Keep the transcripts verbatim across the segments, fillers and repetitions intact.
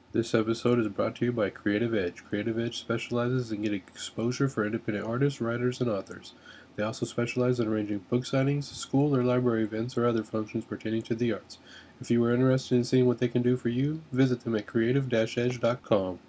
This episode is brought to you by Creative Edge. Creative Edge specializes in getting exposure for independent artists, writers, and authors. They also specialize in arranging book signings, school or library events, or other functions pertaining to the arts. If you are interested in seeing what they can do for you, visit them at creative edge dot com.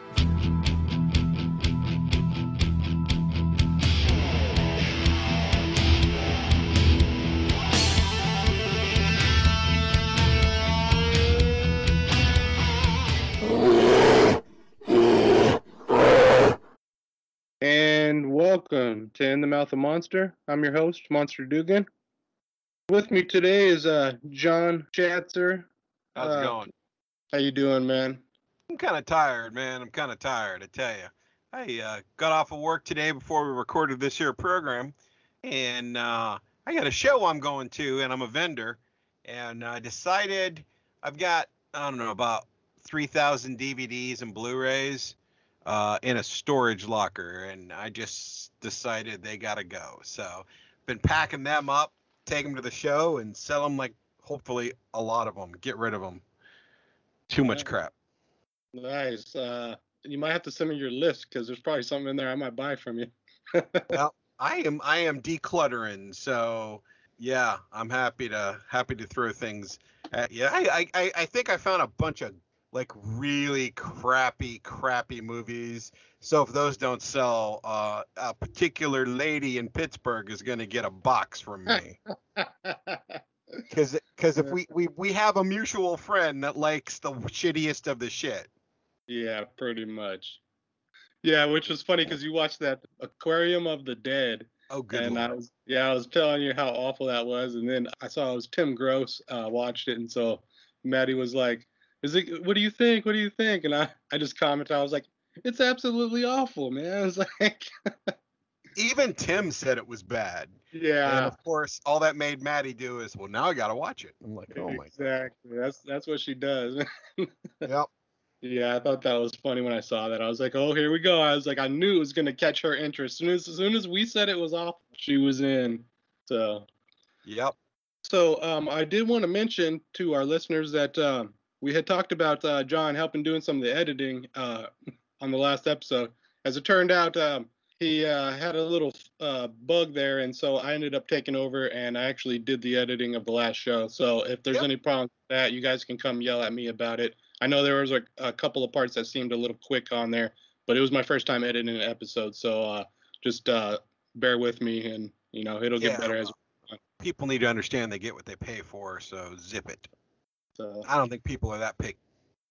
And welcome to In the Mouth of Monster. I'm your host, Monster Dugan. With me today is uh, John Schatzer. How's uh, it going? How you doing, man? I'm kind of tired, man. I'm kind of tired, I tell you. I uh, got off of work today before we recorded this here program, and uh, I got a show I'm going to, and I'm a vendor, and I decided I've got, I don't know, about three thousand D V Ds and Blu-rays uh, in a storage locker, and I just decided they got to go. So been packing them up, take them to the show, and sell them like, hopefully, a lot of them. Get rid of them. Too much crap. Nice. Uh, you might have to send me your list because there's probably something in there I might buy from you. Well, I am I am decluttering, so yeah, I'm happy to happy to throw things at you. I I I think I found a bunch of like really crappy crappy movies. So if those don't sell, uh, a particular lady in Pittsburgh is going to get a box from me. Because because if we, we we have a mutual friend that likes the shittiest of the shit. Yeah, pretty much. Yeah, which was funny because you watched that Aquarium of the Dead. Oh, good and Lord. I was yeah, I was telling you how awful that was, and then I saw it was Tim Gross uh, watched it, and so Maddie was like, "Is it? What do you think? What do you think?" And I I just commented, I was like, "It's absolutely awful, man." I was like, Even Tim said it was bad. yeah. And of course, all that made Maddie do is, well, now I got to watch it. I'm like, oh my God. Exactly. That's that's what she does. Yep. Yeah, I thought that was funny when I saw that. I was like, "Oh, here we go." I was like, I knew it was gonna catch her interest. As soon as, as soon as we said it was off, she was in. So, Yep. so um, I did want to mention to our listeners that um, we had talked about uh, John helping doing some of the editing uh, on the last episode. As it turned out, um, he uh, had a little uh, bug there, and so I ended up taking over, and I actually did the editing of the last show. So if there's Yep. any problems with that, you guys can come yell at me about it. I know there was a, a couple of parts that seemed a little quick on there, but it was my first time editing an episode, so uh, just uh, bear with me, and you know it'll get Yeah, better as. well, people need to understand they get what they pay for, so zip it. So, I don't think people are that picky.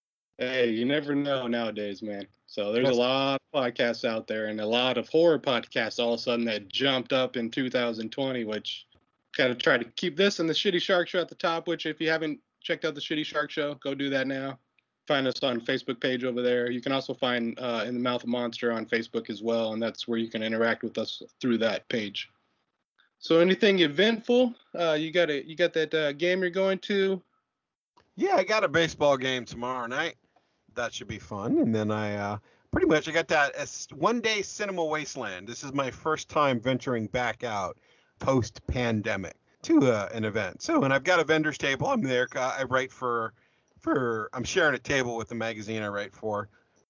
hey, you never know nowadays, man. So there's That's- a lot of podcasts out there, and a lot of horror podcasts all of a sudden that jumped up in two thousand twenty, which kind of try to keep this and the Shitty Shark Show at the top. Which, if you haven't checked out the Shitty Shark Show, go do that now. Find us on Facebook page over there. You can also find uh, In the Mouth of Monster on Facebook as well, and that's where you can interact with us through that page. So, anything eventful? Uh, you got a you got that uh, game you're going to? Yeah, I got a baseball game tomorrow night. That should be fun. And then I uh, pretty much I got that as one day Cinema Wasteland. This is my first time venturing back out post pandemic to uh, an event. So, and I've got a vendor's table. I'm there. uh, I write for for I'm sharing a table with the magazine I write for.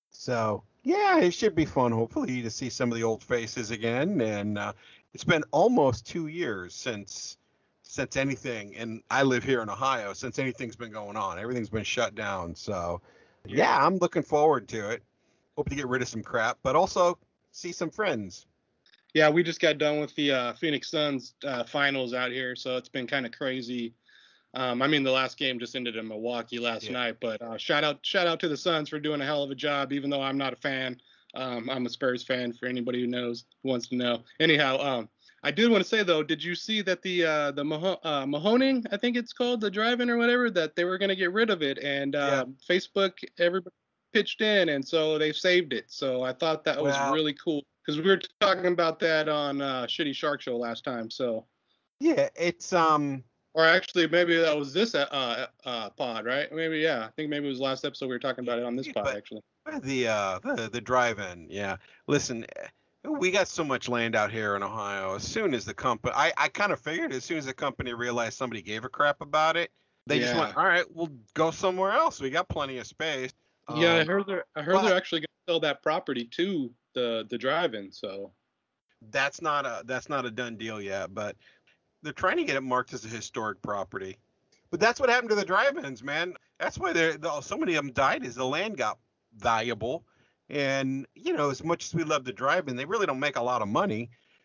So yeah, it should be fun. Hopefully to see some of the old faces again. And uh, it's been almost two years since since anything, and I live here in Ohio, since anything's been going on. Everything's been shut down. So yeah, I'm looking forward to it. Hope to get rid of some crap, but also see some friends. Yeah, we just got done with the uh, Phoenix Suns uh, finals out here, so it's been kind of crazy. Um, I mean, the last game just ended in Milwaukee last Yeah. night, but uh, shout out, shout out to the Suns for doing a hell of a job. Even though I'm not a fan, um, I'm a Spurs fan. For anybody who knows, who wants to know. Anyhow, um, I did want to say though, did you see that the uh, the Maho- uh, Mahoning, I think it's called, the drive-in or whatever, that they were going to get rid of it, and uh, Facebook, everybody pitched in, and so they saved it. So I thought that was Well- really cool because we were talking about that on uh, Shitty Shark Show last time. So. Yeah, it's um. Or actually, maybe that was this uh, uh, pod, right? Maybe, yeah. I think maybe it was last episode we were talking about it on this Yeah, pod, but- actually. The uh the, the drive-in, yeah. Listen, we got so much land out here in Ohio. As soon as the company, I, I kind of figured as soon as the company realized somebody gave a crap about it, they just Yeah. went, all right, we'll go somewhere else. We got plenty of space. Yeah, I Um, heard they're I heard but they're actually gonna sell that property to the the drive-in. So that's not a that's not a done deal yet. But they're trying to get it marked as a historic property. But that's what happened to the drive-ins, man. That's why they're, the, so many of them died. Is the land got valuable, and you know, as much as we love the drive-in, they really don't make a lot of money.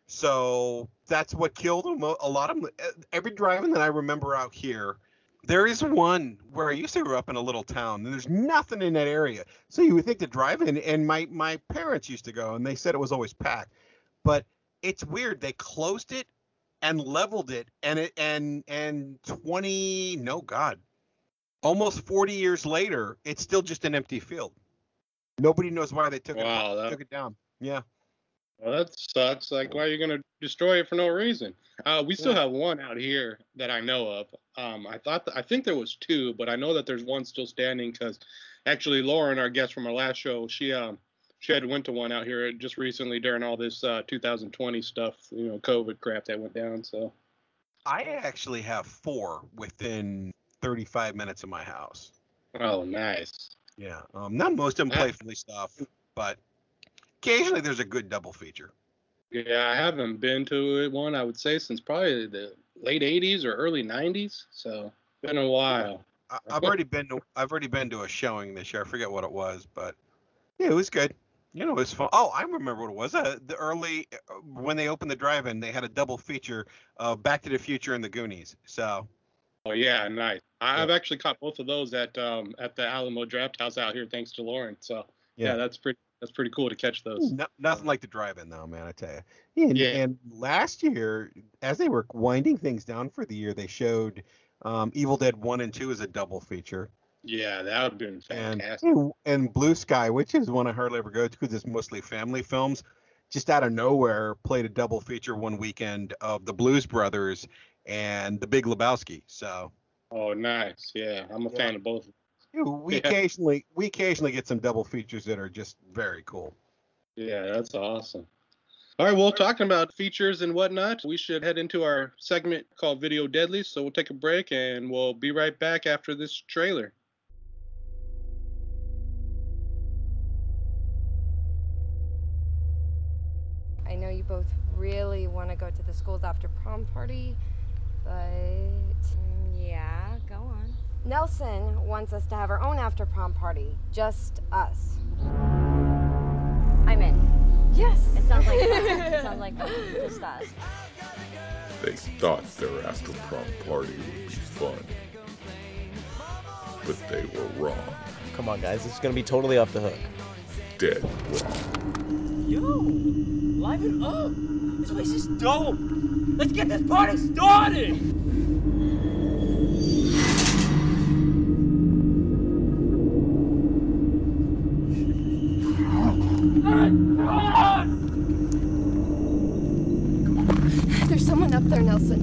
So that's what killed them. A a lot of them. Every drive-in that I remember out here, there is one where I used to grow up in a little town, and there's nothing in that area. So you would think the drive-in, and my my parents used to go, and they said it was always packed. But it's weird. They closed it and leveled it, and it and and twenty no god almost forty years later, it's still just an empty field. Nobody knows why they took wow, it that took it down. Yeah. well, that sucks. Like, why are you gonna destroy it for no reason? Uh, we still Yeah. have one out here that I know of. Um, I thought th- I think there was two, but I know that there's one still standing because actually Lauren, our guest from our last show, she um she had went to one out here just recently during all this uh, two thousand twenty stuff, you know, COVID crap that went down. So I actually have four within thirty-five minutes of my house. oh, nice. Yeah. Um, not most of them I- play family stuff, but occasionally there's a good double feature. Yeah, I haven't been to it one, I would say, since probably the late eighties or early nineties. So been a while. I, I've already been to I've already been to a showing this year. I forget what it was, but yeah, it was good. You know, it was fun. Oh, I remember what it was. Uh, the early uh, when they opened the drive-in, they had a double feature of Back to the Future and the Goonies. So Oh yeah, nice. I- Yeah. I've actually caught both of those at um at the Alamo Draft House out here, thanks to Lauren. So yeah, Yeah. that's pretty that's pretty cool to catch those. no, nothing like the drive-in, though, man. I tell you. And, Yeah. and last year, as they were winding things down for the year, they showed um, Evil Dead One and Two as a double feature. Yeah, that would have been And, fantastic. and and Blue Sky, which is one I hardly ever go to because it's mostly family films, just out of nowhere played a double feature one weekend of the Blues Brothers and the Big Lebowski. So Oh, nice. Yeah, I'm a Yeah. fan of both. you know, we Yeah. occasionally we occasionally get some double features that are just very cool. Yeah, that's awesome. All right, well, talking about features and whatnot, we should head into our segment called Video Deadly. So we'll take a break and we'll be right back after this trailer. I know you both really want to go to the school's after prom party, but Mm, yeah, go on. Nelson wants us to have our own after prom party, just us. I'm in. Yes. It sounds like fun. It sounds like fun. Just us. They thought their after prom party would be fun, but they were wrong. Come on, guys, this is gonna be totally off the hook. Dead wrong. Yo, liven up. This place is dope. Let's get this party started. There's someone up there, Nelson.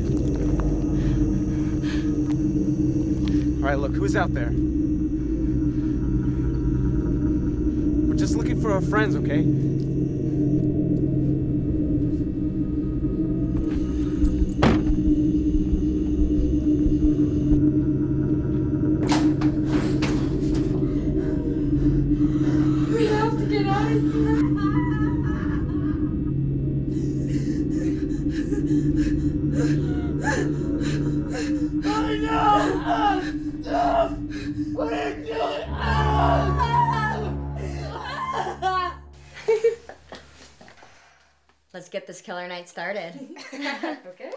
All right, look, who's out there? We're just looking for our friends, okay? We have to get out of here. I know. Ah, stop. What are you doing? Ah. Let's get this killer night started. Okay.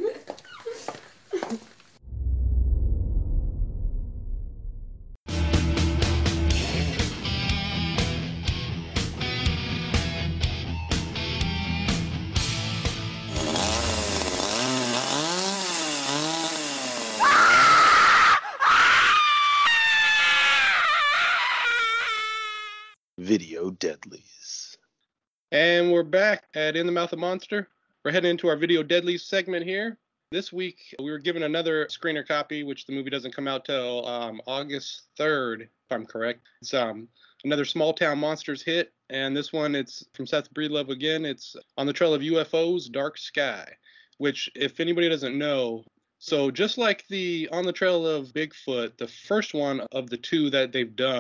Video Deadlies. And we're back at In the Mouth of Monster. We're heading into our Video Deadly segment here. This week, we were given another screener copy, which the movie doesn't come out till um, August third, if I'm correct. It's um, another Small Town Monsters hit, and this one, it's from Seth Breedlove again. It's On the Trail of U F Os, Dark Sky, which, if anybody doesn't know, so just like the On the Trail of Bigfoot, the first one of the two that they've done,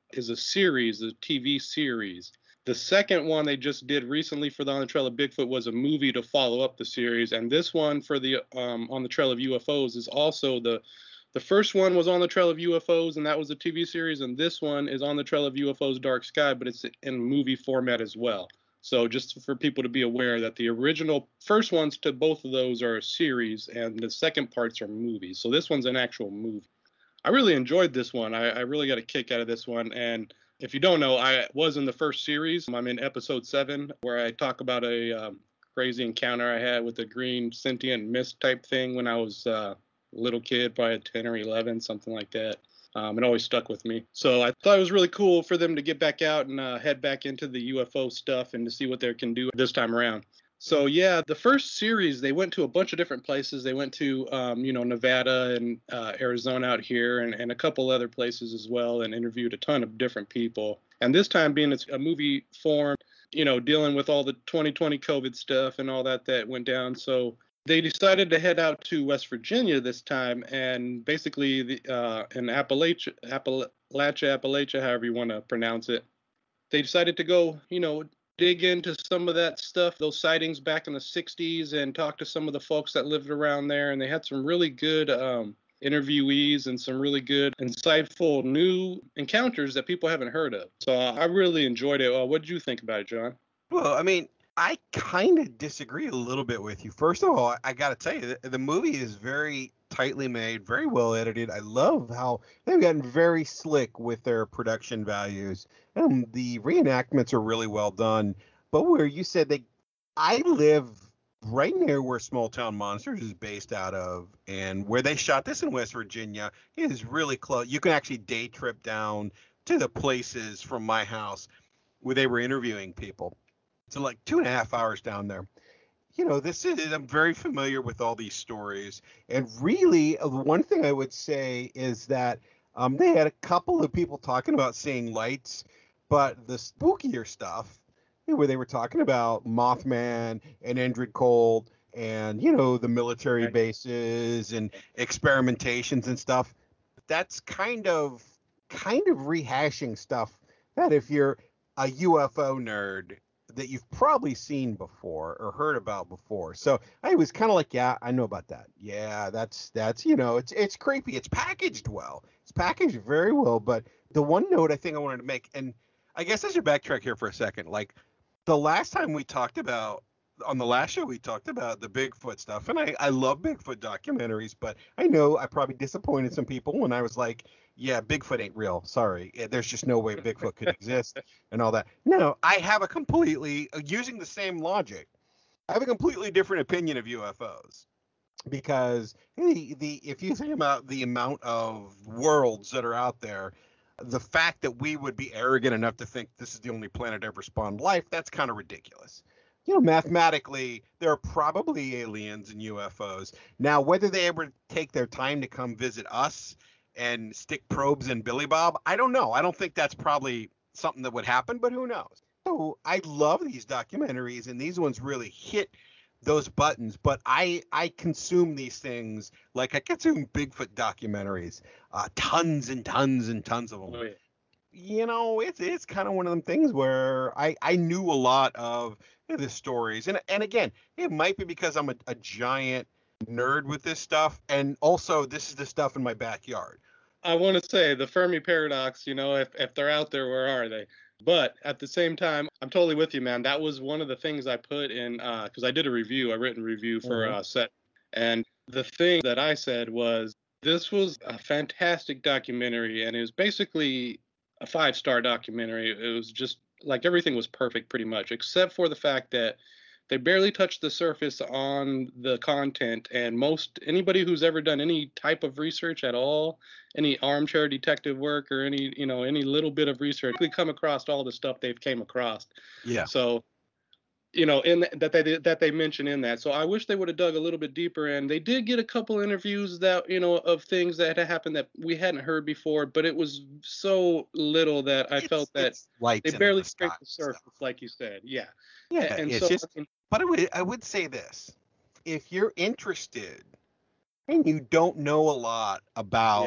is a series, a T V series. The second one they just did recently for the On the Trail of Bigfoot was a movie to follow up the series, and this one for the um, On the Trail of U F Os is also the the first one was On the Trail of U F Os, and that was a T V series, and this one is On the Trail of U F Os Dark Sky, but it's in movie format as well. So just for people to be aware that the original first ones to both of those are a series, and the second parts are movies. So this one's an actual movie. I really enjoyed this one. I, I really got a kick out of this one, and if you don't know, I was in the first series. I'm in episode seven, where I talk about a um, crazy encounter I had with a green sentient mist type thing when I was uh, a little kid, probably ten or eleven, something like that. Um, it always stuck with me. So I thought it was really cool for them to get back out and uh, head back into the U F O stuff and to see what they can do this time around. So yeah, the first series, they went to a bunch of different places. They went to, um, you know, Nevada and uh, Arizona out here and, and a couple other places as well, and interviewed a ton of different people. And this time being it's a movie form, you know, dealing with all the twenty twenty COVID stuff and all that that went down. So they decided to head out to West Virginia this time, and basically the, uh, in Appalachia, Appalachia, Appalachia, however you want to pronounce it, they decided to go, you know, dig into some of that stuff, those sightings back in the sixties, and talk to some of the folks that lived around there. And they had some really good um, interviewees and some really good, insightful new encounters that people haven't heard of. So uh, I really enjoyed it. Uh, what did you think about it, John? Well, I mean, I kind of disagree a little bit with you. First of all, I got to tell you, the, the movie is very tightly made, very well edited. I love how they've gotten very slick with their production values. And the reenactments are really well done. But where you said they, I live right near where Small Town Monsters is based out of, and where they shot this in West Virginia is really close. You can actually day trip down to the places from my house where they were interviewing people. So like two and a half hours down there. You know, this is, I'm very familiar with all these stories. And really, uh, one thing I would say is that um, they had a couple of people talking about seeing lights, but the spookier stuff, you know, where they were talking about Mothman and Indrid Cold and, you know, the military Right. bases and experimentations and stuff, that's kind of, kind of rehashing stuff that if you're a U F O nerd, that you've probably seen before or heard about before. So I was kind of like, yeah, I know about that. Yeah, that's, that's, you know, it's, it's creepy. It's packaged well. It's packaged very well. But the one note I think I wanted to make, and I guess I should backtrack here for a second. Like the last time we talked about, on the last show, we talked about the Bigfoot stuff, and I, I love Bigfoot documentaries, but I know I probably disappointed some people when I was like, yeah, Bigfoot ain't real. Sorry. There's just no way Bigfoot could exist and all that. No, I have a completely, using the same logic, I have a completely different opinion of U F Os. Because the, the if you think about the amount of worlds that are out there, the fact that we would be arrogant enough to think this is the only planet ever spawned life, that's kind of ridiculous. You know, mathematically, there are probably aliens and U F Os. Now, whether they ever take their time to come visit us and stick probes in Billy Bob, I don't know. I don't think that's probably something that would happen, but who knows? So I love these documentaries, and these ones really hit those buttons. But I I consume these things like I consume Bigfoot documentaries, uh, tons and tons and tons of them. Oh, yeah. You know, it's it's kind of one of them things where I, I knew a lot of the stories. And and again, it might be because I'm a, a giant nerd with this stuff. And also, this is the stuff in my backyard. I want to say the Fermi paradox, you know, if, if they're out there, where are they? But at the same time, I'm totally with you, man. That was one of the things I put in, because uh, I did a review, a written review for Mhm. uh, Set. And the thing that I said was, this was a fantastic documentary, and it was basically a five-star documentary. It was just like everything was perfect pretty much, except for the fact that they barely touched the surface on the content. And most anybody who's ever done any type of research at all, any armchair detective work or any, you know, any little bit of research, we come across all the stuff they've came across. Yeah. So, you know, in th- that they did, that they mentioned in that. So I wish they would have dug a little bit deeper. And they did get a couple interviews that, you know, of things that had happened that we hadn't heard before, but it was so little that I It's- felt that it's lights they in barely the scraped sky the surface, stuff. like you said. Yeah. Yeah, A- and it's so, just. I mean, But I would I would say this: if you're interested and you don't know a lot about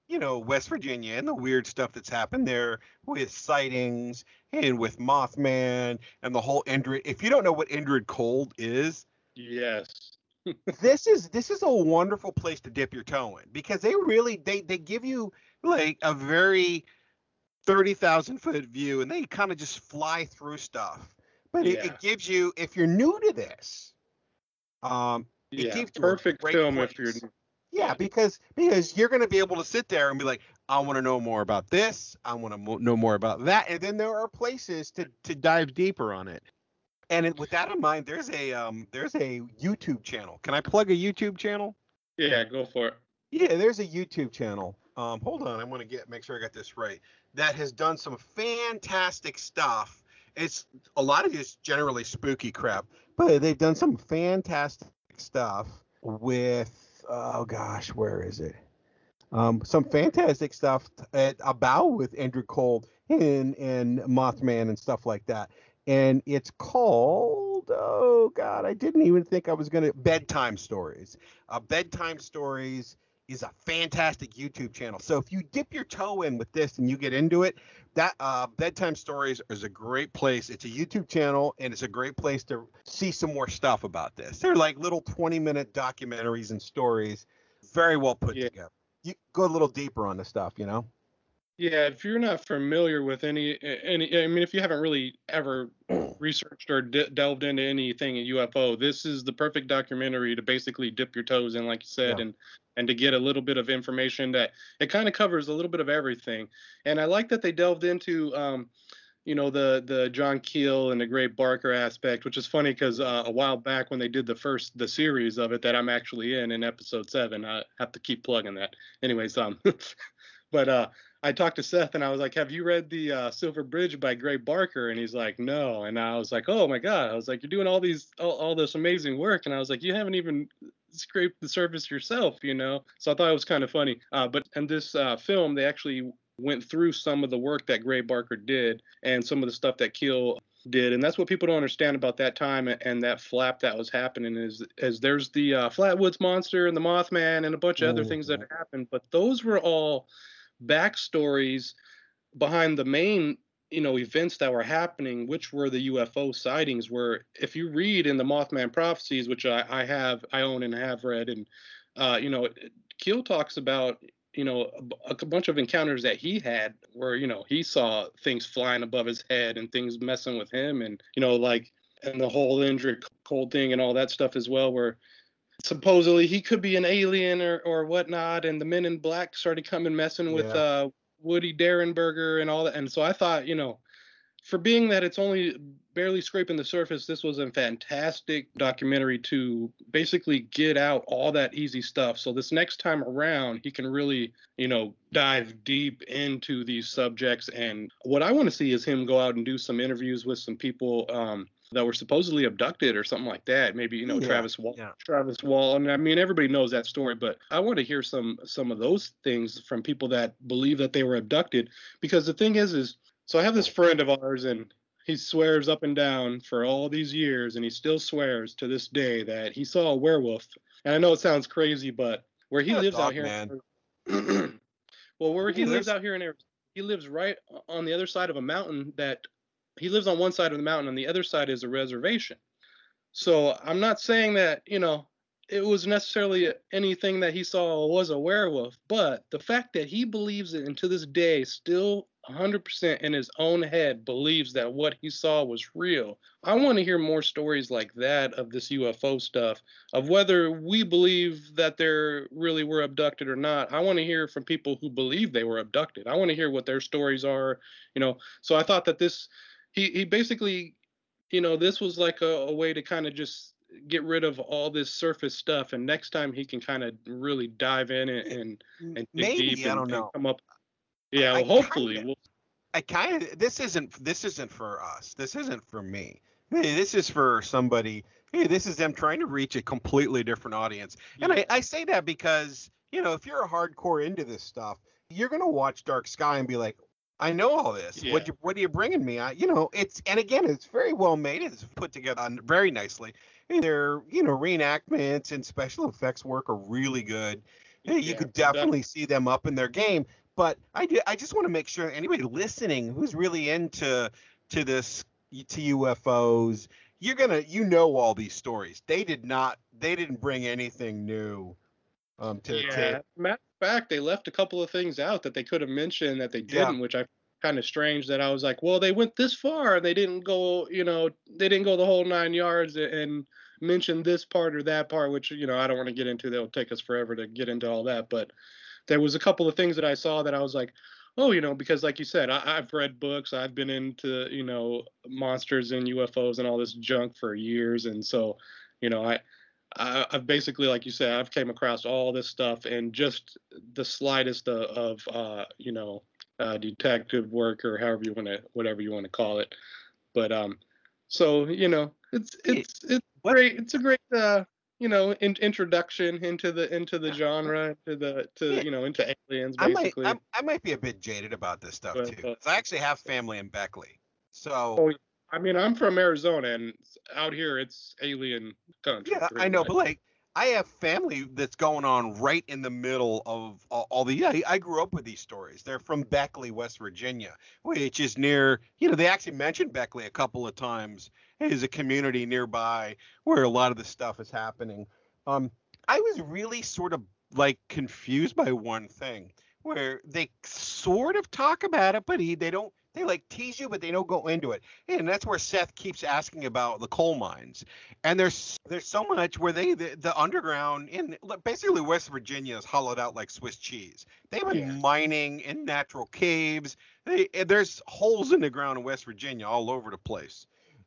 you know, West Virginia and the weird stuff that's happened there with sightings and with Mothman and the whole Indrid. If you don't know what Indrid Cold is, Yes. this is this is a wonderful place to dip your toe in, because they really they they give you like a very thirty thousand foot view, and they kind of just fly through stuff. But it, Yeah. it gives you, if you're new to this, um, it Yeah. gives you a Perfect great film if place. you're. Yeah, because because you're going to be able to sit there and be like, I want to know more about this. I want to mo- know more about that. And then there are places to, to dive deeper on it. And it, with that in mind, there's a um there's a YouTube channel. Can I plug a YouTube channel? Yeah, go for it. Yeah, there's a YouTube channel. Um, hold on, I'm going to get make sure I got this right. That has done some fantastic stuff. It's a lot of it's generally spooky crap, but they've done some fantastic stuff with. Oh gosh, where is it? Um, some fantastic stuff at, about with Indrid Cold and and Mothman and stuff like that. And it's called, oh God, I didn't even think I was gonna Bedtime Stories. Uh, Bedtime Stories is a fantastic YouTube channel. So if you dip your toe in with this and you get into it, that uh, Bedtime Stories is a great place. It's a YouTube channel, and it's a great place to see some more stuff about this. They're like little twenty minute documentaries and stories, very well put Yeah. together. You go a little deeper on the stuff, you know? Yeah, if you're not familiar with any any, I mean, if you haven't really ever researched or de- delved into anything in U F O, this is the perfect documentary to basically dip your toes in, like you said, Yeah. and and to get a little bit of information that it kind of covers a little bit of everything. And I like that they delved into, um, you know, the the John Keel and the Gray Barker aspect, which is funny because uh, a while back when they did the first the series of it that I'm actually in in episode seven, I have to keep plugging that. Anyways, um, but uh. I talked to Seth and I was like, have you read the uh, Silver Bridge by Gray Barker? And he's like, no. And I was like, oh my God. I was like, you're doing all these, all, all this amazing work. And I was like, you haven't even scraped the surface yourself, you know? So I thought it was kind of funny. Uh, but in this uh, film, they actually went through some of the work that Gray Barker did and some of the stuff that Keel did. And that's what people don't understand about that time and that flap that was happening is, is there's the uh, Flatwoods Monster and the Mothman and a bunch of other things that happened. But those were all backstories behind the main, you know, events that were happening, which were the U F O sightings. Where if you read in the Mothman prophecies, which I, I have, I own and have read, and uh, you know, Keel talks about, you know, a, a bunch of encounters that he had where, you know, he saw things flying above his head and things messing with him, and you know, like, and the whole Indrid Cold thing and all that stuff as well, where supposedly he could be an alien or, or whatnot, and the Men in Black started coming messing with Yeah. uh, Woody Derenberger and all that. And so I thought, you know, for being that it's only barely scraping the surface, this was a fantastic documentary to basically get out all that easy stuff. So this next time around, he can really, you know, dive deep into these subjects. And what I want to see is him go out and do some interviews with some people um, that were supposedly abducted or something like that. Maybe, you know, Yeah, Travis Wall, yeah. Travis Wall. And I mean, everybody knows that story, but I want to hear some some of those things from people that believe that they were abducted. Because the thing is, is so I have this friend of ours, and he swears up and down for all these years, and he still swears to this day that he saw a werewolf. And I know it sounds crazy, but where he Yeah, lives dog out here, man. in, well, where he He lives lives- out here in Arizona, he lives right on the other side of a mountain that he lives on one side of the mountain, and the other side is a reservation. So I'm not saying that, you know, it was necessarily anything that he saw was a werewolf, but the fact that he believes it, and to this day still one hundred percent in his own head believes that what he saw was real. I want to hear more stories like that of this U F O stuff, of whether we believe that they really were abducted or not. I want to hear from people who believe they were abducted. I want to hear what their stories are, you know. So I thought that this, he, he basically, you know, this was like a, a way to kind of just get rid of all this surface stuff, and next time he can kind of really dive in and and, and dig Maybe, deep I and, don't and know. come up. Yeah, I well, hopefully. kinda- We'll, I kind of this isn't this isn't for us. This isn't for me. Hey, this is for somebody. Hey, this is them trying to reach a completely different audience. And I, I say that because, you know, if you're a hardcore into this stuff, you're gonna watch Dark Sky and be like, I know all this. Yeah. What you what are you bringing me? I, you know, it's and again, it's very well made. It's put together on very nicely. And their, you know, reenactments and special effects work are really good. Yeah, you Yeah, could so that- definitely see them up in their game. But I, do, I just want to make sure anybody listening who's really into to this to U F Os, you're gonna you know all these stories. They did not they didn't bring anything new. Um, to, yeah. to Matter of fact, they left a couple of things out that they could have mentioned that they Yeah. didn't, which I kind of strange. That I was like, well, they went this far and they didn't go, you know, they didn't go the whole nine yards and mention this part or that part, which you know I don't want to get into. That'll take us forever to get into all that, but there was a couple of things that I saw that I was like, oh, you know, because like you said, I, I've read books, I've been into, you know, monsters and U F Os and all this junk for years, and so, you know, I, I I've basically, like you said, I've came across all this stuff and just the slightest of, of uh, you know, uh, detective work or however you want to, whatever you want to call it, but um, so you know, it's it's it's great, it's a great uh. you know, in, introduction into the into the genre, to the to Yeah. you know, into aliens I might basically. I, I might be a bit jaded about this stuff But, too. uh, 'Cause I actually have family in Beckley, so Oh, I mean, I'm from Arizona, and out here it's alien country. yeah, pretty I know. much. But like, I have family that's going on right in the middle of all, all the. Yeah, I grew up with these stories. They're from Beckley, West Virginia, which is near. You know, they actually mentioned Beckley a couple of times as a community nearby where a lot of this stuff is happening. Um, I was really sort of like confused by one thing where they sort of talk about it, but he they don't they like tease you, but they don't go into it. And that's where Seth keeps asking about the coal mines. And there's there's so much where they the, the underground in basically West Virginia is hollowed out like Swiss cheese. They've been Yeah. mining in natural caves. They, there's holes in the ground in West Virginia all over the place.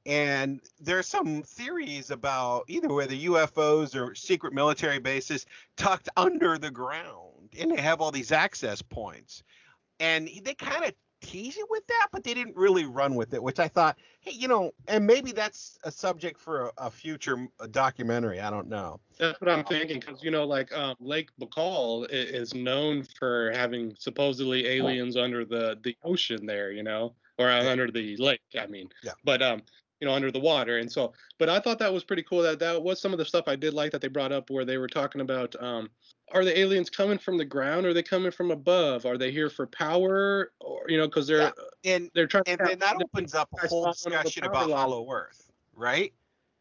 And there's some theories about either whether U F Os or secret military bases tucked under the ground, and they have all these access points. And they kind of tease you with that, but they didn't really run with it, which I thought, hey, you know, and maybe that's a subject for a, a future a documentary. I don't know. That's what I'm thinking, because you know, like um, Lake Baikal i- is known for having supposedly aliens under the the ocean there, you know, or uh, Yeah. under the lake. I mean, Yeah. but um, you know, under the water, and so. But I thought that was pretty cool. That that was some of the stuff I did like that they brought up, where they were talking about um, are the aliens coming from the ground, or are they coming from above? Are they here for power, or you know, because they're Yeah. And they're trying. and to then that opens up a guys whole following all the discussion power about lines. Hollow Earth, right?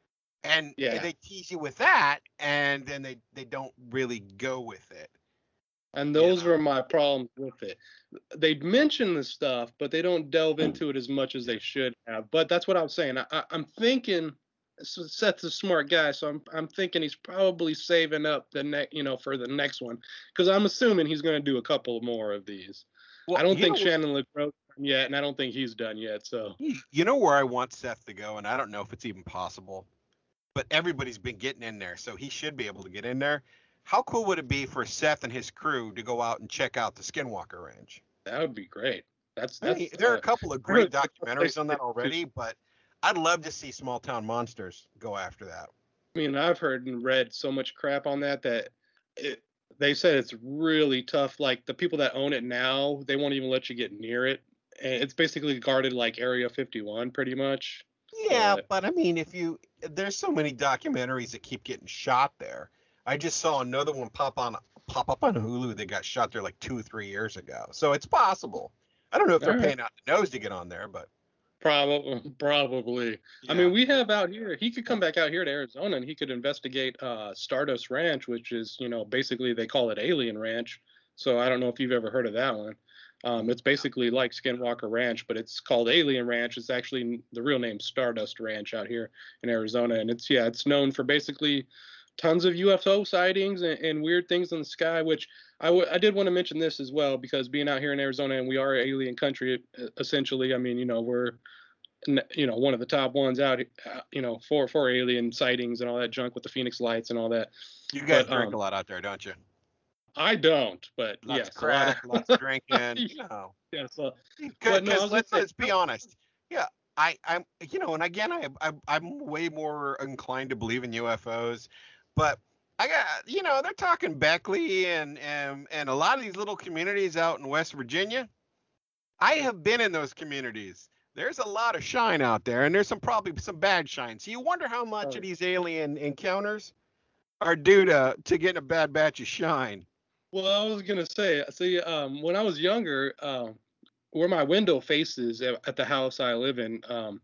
And Yeah. they tease you with that, and then they they don't really go with it. And those Yeah. were my problems with it. They mention the stuff, but they don't delve into it as much as they should have. But that's what I was saying. I, I, I'm thinking so Seth's a smart guy, so I'm I'm thinking he's probably saving up the next, you know, for the next one, because I'm assuming he's going to do a couple more of these. Well, I don't you think know- Shannon LaGrove's done yet, and I don't think he's done yet. So You know where I want Seth to go, and I don't know if it's even possible, but everybody's been getting in there, so he should be able to get in there. How cool would it be for Seth and his crew to go out and check out the Skinwalker Ranch? that would be great. That's I that's mean, there are uh, a couple of great really- documentaries on that already, but I'd love to see Small Town Monsters go after that. I mean, I've heard and read so much crap on that that it, they said it's really tough. Like the people that own it now, they won't even let you get near it. And it's basically guarded like Area fifty-one, pretty much. Yeah, But- but I mean, if you there's so many documentaries that keep getting shot there. I just saw another one pop on pop up on Hulu that got shot there like two or three years ago. So it's possible. I don't know if they're Alright. paying out the nose to get on there, but Probably, probably. I mean, we have out here. He could come back out here to Arizona, and he could investigate uh, Stardust Ranch, which is, you know, basically they call it Alien Ranch. So I don't know if you've ever heard of that one. Um, it's basically like Skinwalker Ranch, but it's called Alien Ranch. It's actually the real name Stardust Ranch out here in Arizona, and it's yeah, it's known for basically tons of U F O sightings and, and weird things in the sky. Which I, w- I did want to mention this as well, because being out here in Arizona and we are an alien country e- essentially. I mean, you know, we're n- you know one of the top ones out, uh, you know, for for alien sightings and all that junk with the Phoenix Lights and all that. you guys But, drink um, a lot out there, don't you? I don't, but Lots yes, of a lot crack, lots of drinking. Yeah. No. yeah, so Because But no, I was let's gonna say- let's be honest. Yeah, I I'm you know, and again, I, I I'm way more inclined to believe in U F Os, but I got you know they're talking Beckley and and and a lot of these little communities out in West Virginia. I have been in those communities. There's a lot of shine out there, and there's some probably some bad shine. So you wonder how much Oh. of these alien encounters are due to to getting a bad batch of shine. Well, I was gonna say, see, um, when I was younger, um, where my window faces at, at the house I live in, um,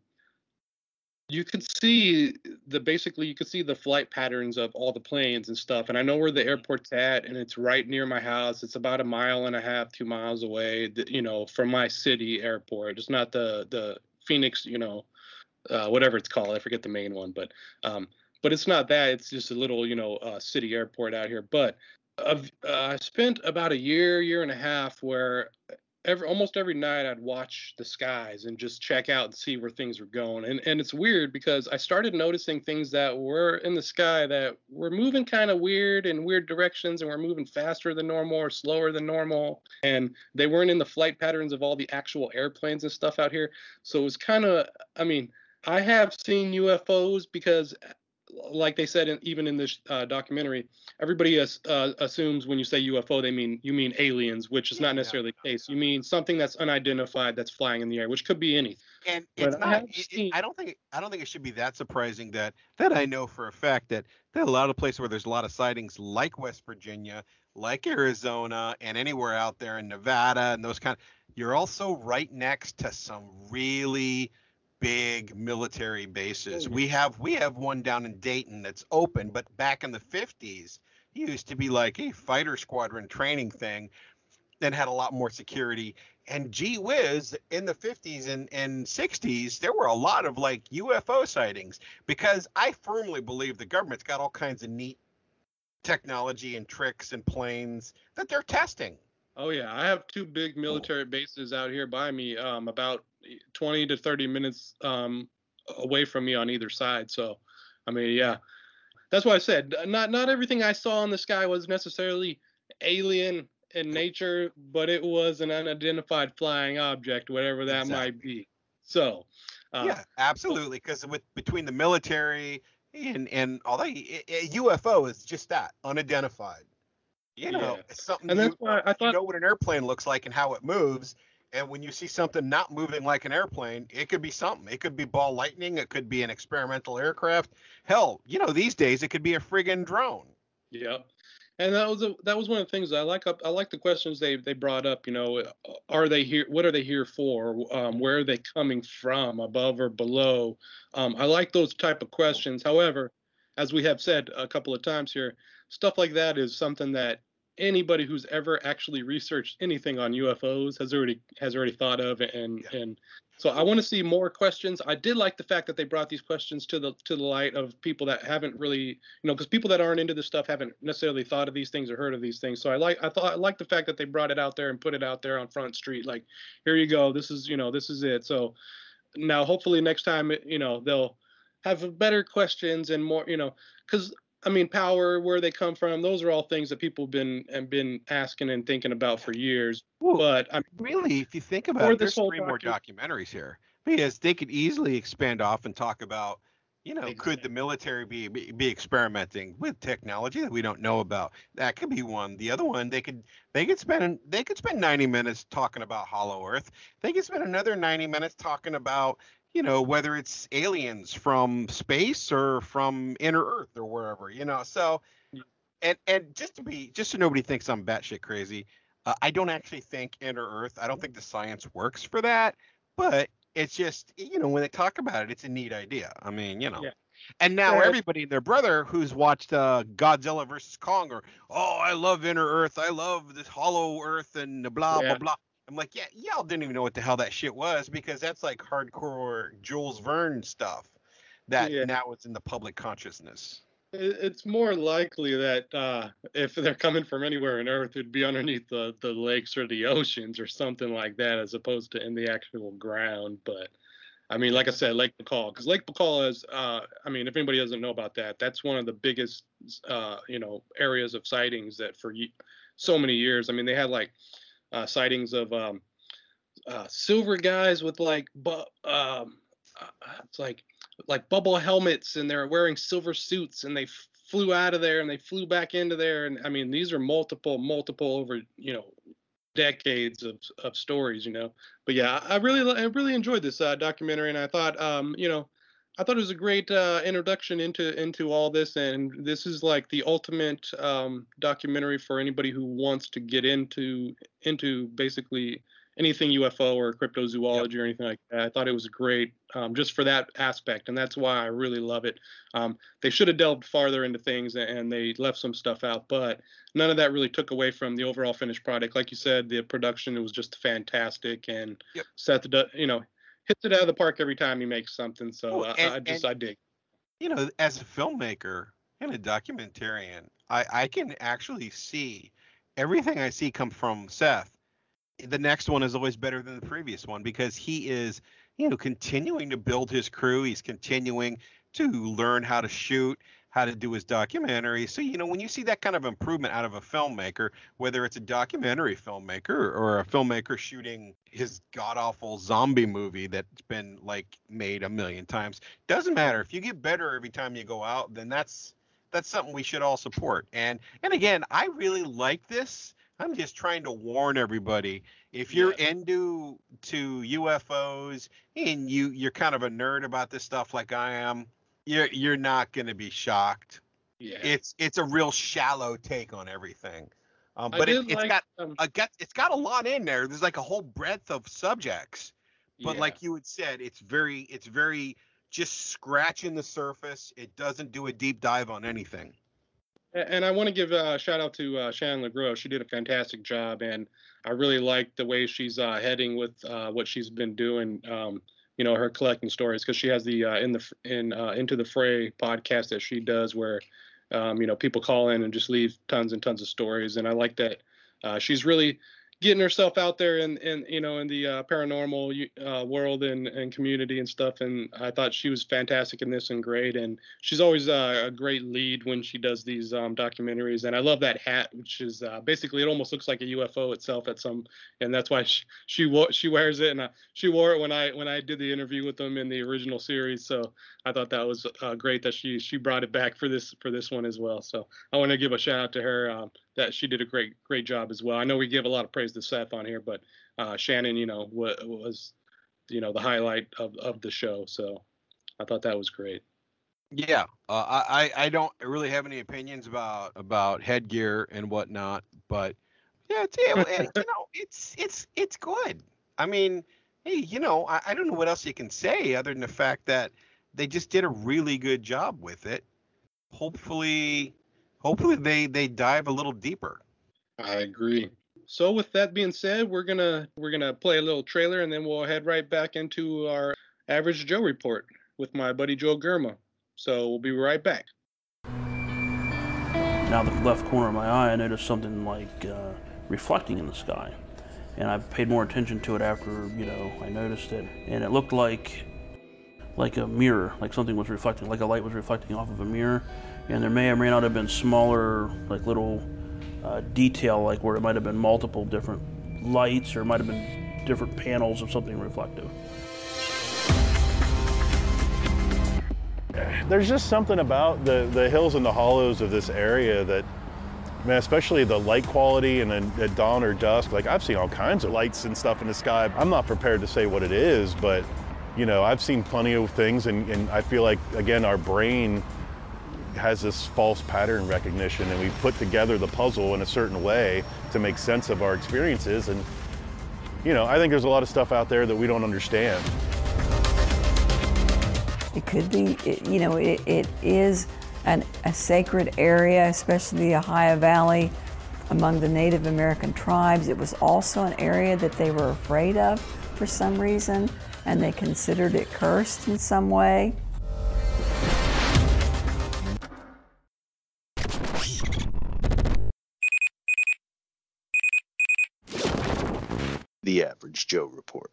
you could see the basically you could see the flight patterns of all the planes and stuff. And I know where the airport's at, and it's right near my house. It's about a mile and a half, two miles away, th- you know, from my city airport. It's not the the Phoenix, you know, uh, whatever it's called. I forget the main one, but um, but it's not that. It's just a little, you know, uh, city airport out here. But I've uh, spent about a year, year and a half where every almost every night I'd watch the skies and just check out and see where things were going. And and it's weird because I started noticing things that were in the sky that were moving kind of weird in weird directions, and were moving faster than normal or slower than normal. And they weren't in the flight patterns of all the actual airplanes and stuff out here. So it was kind of, I mean, I have seen U F Os because, like they said, in, even in this uh, documentary, everybody as, uh, assumes when you say U F O, they mean you mean aliens, which is not necessarily the case. You mean something that's unidentified that's flying in the air, which could be anything. And But it's I not. have It, it, seen, I don't think. I don't think it should be that surprising that that I know for a fact that there are a lot of places where there's a lot of sightings, like West Virginia, like Arizona, and anywhere out there in Nevada and those kind. You're also right next to some really big military bases. We have we have one down in Dayton that's open, but back in the fifties, it used to be like a fighter squadron training thing that had a lot more security. And gee whiz, in the fifties and, and sixties, there were a lot of like U F O sightings, because I firmly believe the government's got all kinds of neat technology and tricks and planes that they're testing. oh yeah, I have two big military bases out here by me, um, about twenty to thirty minutes um, away from me on either side. So, I mean, yeah, that's why I said not not everything I saw in the sky was necessarily alien in nature, but it was an unidentified flying object, whatever that Exactly. might be. So, uh, Yeah, absolutely. Because with between the military and and all that, a a U F O is just that, unidentified. You know, yeah, it's something and you, that's why I you thought, know what an airplane looks like and how it moves. And when you see something not moving like an airplane, it could be something. It could be ball lightning. It could be an experimental aircraft. Hell, you know, these days it could be a friggin' drone. yeah. And that was a, that was one of the things I like. Up, I like the questions they they brought up. You know, are they here? What are they here for? Um, where are they coming from? Above or below? Um, I like those type of questions. However, as we have said a couple of times here, stuff like that is something that anybody who's ever actually researched anything on U F Os has already has already thought of. And Yeah. and so I want to see more questions. I did like the fact that they brought these questions to the to the light of people that haven't really, you know, because people that aren't into this stuff haven't necessarily thought of these things or heard of these things. So I like I thought I like the fact that they brought it out there and put it out there on Front Street. Like, here you go. This is, you know, this is it. So now hopefully next time, you know, they'll have better questions and more, you know, because I mean, power, where they come from, those are all things that people have been have been asking and thinking about for years. Well, But I mean, really, if you think about for it, this there's whole three more docu- documentaries here, because they could easily expand off and talk about, you know, could the Exactly. military be, be be experimenting with technology that we don't know about? That could be one. The other one, they could they could spend they could spend ninety minutes talking about Hollow Earth. They could spend another ninety minutes talking about, you know, whether it's aliens from space or from inner Earth or wherever, you know. So, and and just to be just so nobody thinks I'm batshit crazy, uh, I don't actually think inner Earth. I don't think the science works for that, but it's just, you know, when they talk about it, it's a neat idea. I mean, you know. Yeah. And now Yeah. everybody and their brother who's watched uh, Godzilla versus Kong, or oh, I love inner Earth, I love this Hollow Earth and blah Yeah. blah blah. I'm like, yeah, y'all didn't even know what the hell that shit was, because that's like hardcore Jules Verne stuff that Yeah. now is in the public consciousness. It- It's more likely that uh, if they're coming from anywhere on Earth, it'd be underneath the, the lakes or the oceans or something like that, as opposed to in the actual ground. But I mean, like I said, Lake Baikal, because Lake Baikal is, uh, I mean, if anybody doesn't know about that, that's one of the biggest, uh, you know, areas of sightings that for ye- so many years. I mean, they had like uh, sightings of um, uh, silver guys with like, bu- um, uh, it's like like bubble helmets, and they're wearing silver suits, and they f- flew out of there and they flew back into there. And I mean, these are multiple, multiple over, you know, decades of of stories, you know. But yeah, I really I really enjoyed this uh, documentary, and I thought, um, you know, I thought it was a great uh, introduction into into all this, and this is like the ultimate um, documentary for anybody who wants to get into into basically anything U F O or cryptozoology yep. or anything like that. I thought it was great um, just for that aspect, and that's why I really love it. Um, they should have delved farther into things, and they left some stuff out, but none of that really took away from the overall finished product. Like you said, the production, it was just fantastic, and yep. Seth, you know, hits it out of the park every time he makes something. So oh, and, I, I just and, I dig. You know, as a filmmaker and a documentarian, I, I can actually see everything I see come from Seth. The next one is always better than the previous one because he is, you know, continuing to build his crew. He's continuing to learn how to shoot, how to do his documentary. So, you know, when you see that kind of improvement out of a filmmaker, whether it's a documentary filmmaker or a filmmaker shooting his god-awful zombie movie that's been like made a million times, doesn't matter. If you get better every time you go out, then that's that's something we should all support. And and again, I really like this. I'm just trying to warn everybody. If you're yeah. into to U F Os and you you're kind of a nerd about this stuff like I am, you're you're not going to be shocked. Yeah. It's it's a real shallow take on everything. Um, but it, it's like, got um, a got it's got a lot in there. There's like a whole breadth of subjects. But yeah. like you had said, it's very it's very just scratching the surface. It doesn't do a deep dive on anything. And I want to give a shout out to uh, Shannon LeGros. She did a fantastic job, and I really like the way she's uh, heading with uh, what she's been doing. Um, you know, her collecting stories, because she has the uh, in the in uh, Into the Fray podcast that she does, where um, you know, people call in and just leave tons and tons of stories, and I like that uh, she's really getting herself out there in, in you know, in the uh, paranormal uh, world and, and community and stuff. And I thought she was fantastic in this and great. And she's always uh, a great lead when she does these um, documentaries. And I love that hat, which is uh, basically, it almost looks like a U F O itself at some, and that's why she she, she wears it. And uh, she wore it when I when I did the interview with them in the original series. So I thought that was uh, great that she she brought it back for this for this one as well. So I want to give a shout out to her. Um, that she did a great, great job as well. I know we give a lot of praise to Seth on here, but uh, Shannon, you know, w- was, you know, the highlight of, of the show. So I thought that was great. Yeah. Uh, I, I don't really have any opinions about, about headgear and whatnot, but yeah, it's, it, you know, it's, it's, it's good. I mean, hey, you know, I, I don't know what else you can say other than the fact that they just did a really good job with it. Hopefully, Hopefully they, they dive a little deeper. I agree. So with that being said, we're gonna we're gonna play a little trailer and then we'll head right back into our Average Joe report with my buddy Joe Germa. So we'll be right back. Now the left corner of my eye, I noticed something like uh, reflecting in the sky, and I paid more attention to it after you know I noticed it, and it looked like like a mirror, like something was reflecting, like a light was reflecting off of a mirror. And there may or may not have been smaller, like little uh, detail, like where it might have been multiple different lights, or it might have been different panels of something reflective. There's just something about the, the hills and the hollows of this area that, man, especially the light quality and then at dawn or dusk, like I've seen all kinds of lights and stuff in the sky. I'm not prepared to say what it is, but you know, I've seen plenty of things, and, and I feel like, again, our brain has this false pattern recognition, and we put together the puzzle in a certain way to make sense of our experiences. And you know, I think there's a lot of stuff out there that we don't understand. It could be, it, you know, it, it is an, a sacred area, especially the Ohio Valley among the Native American tribes. It was also an area that they were afraid of for some reason, and they considered it cursed in some way. The Average Joe Report.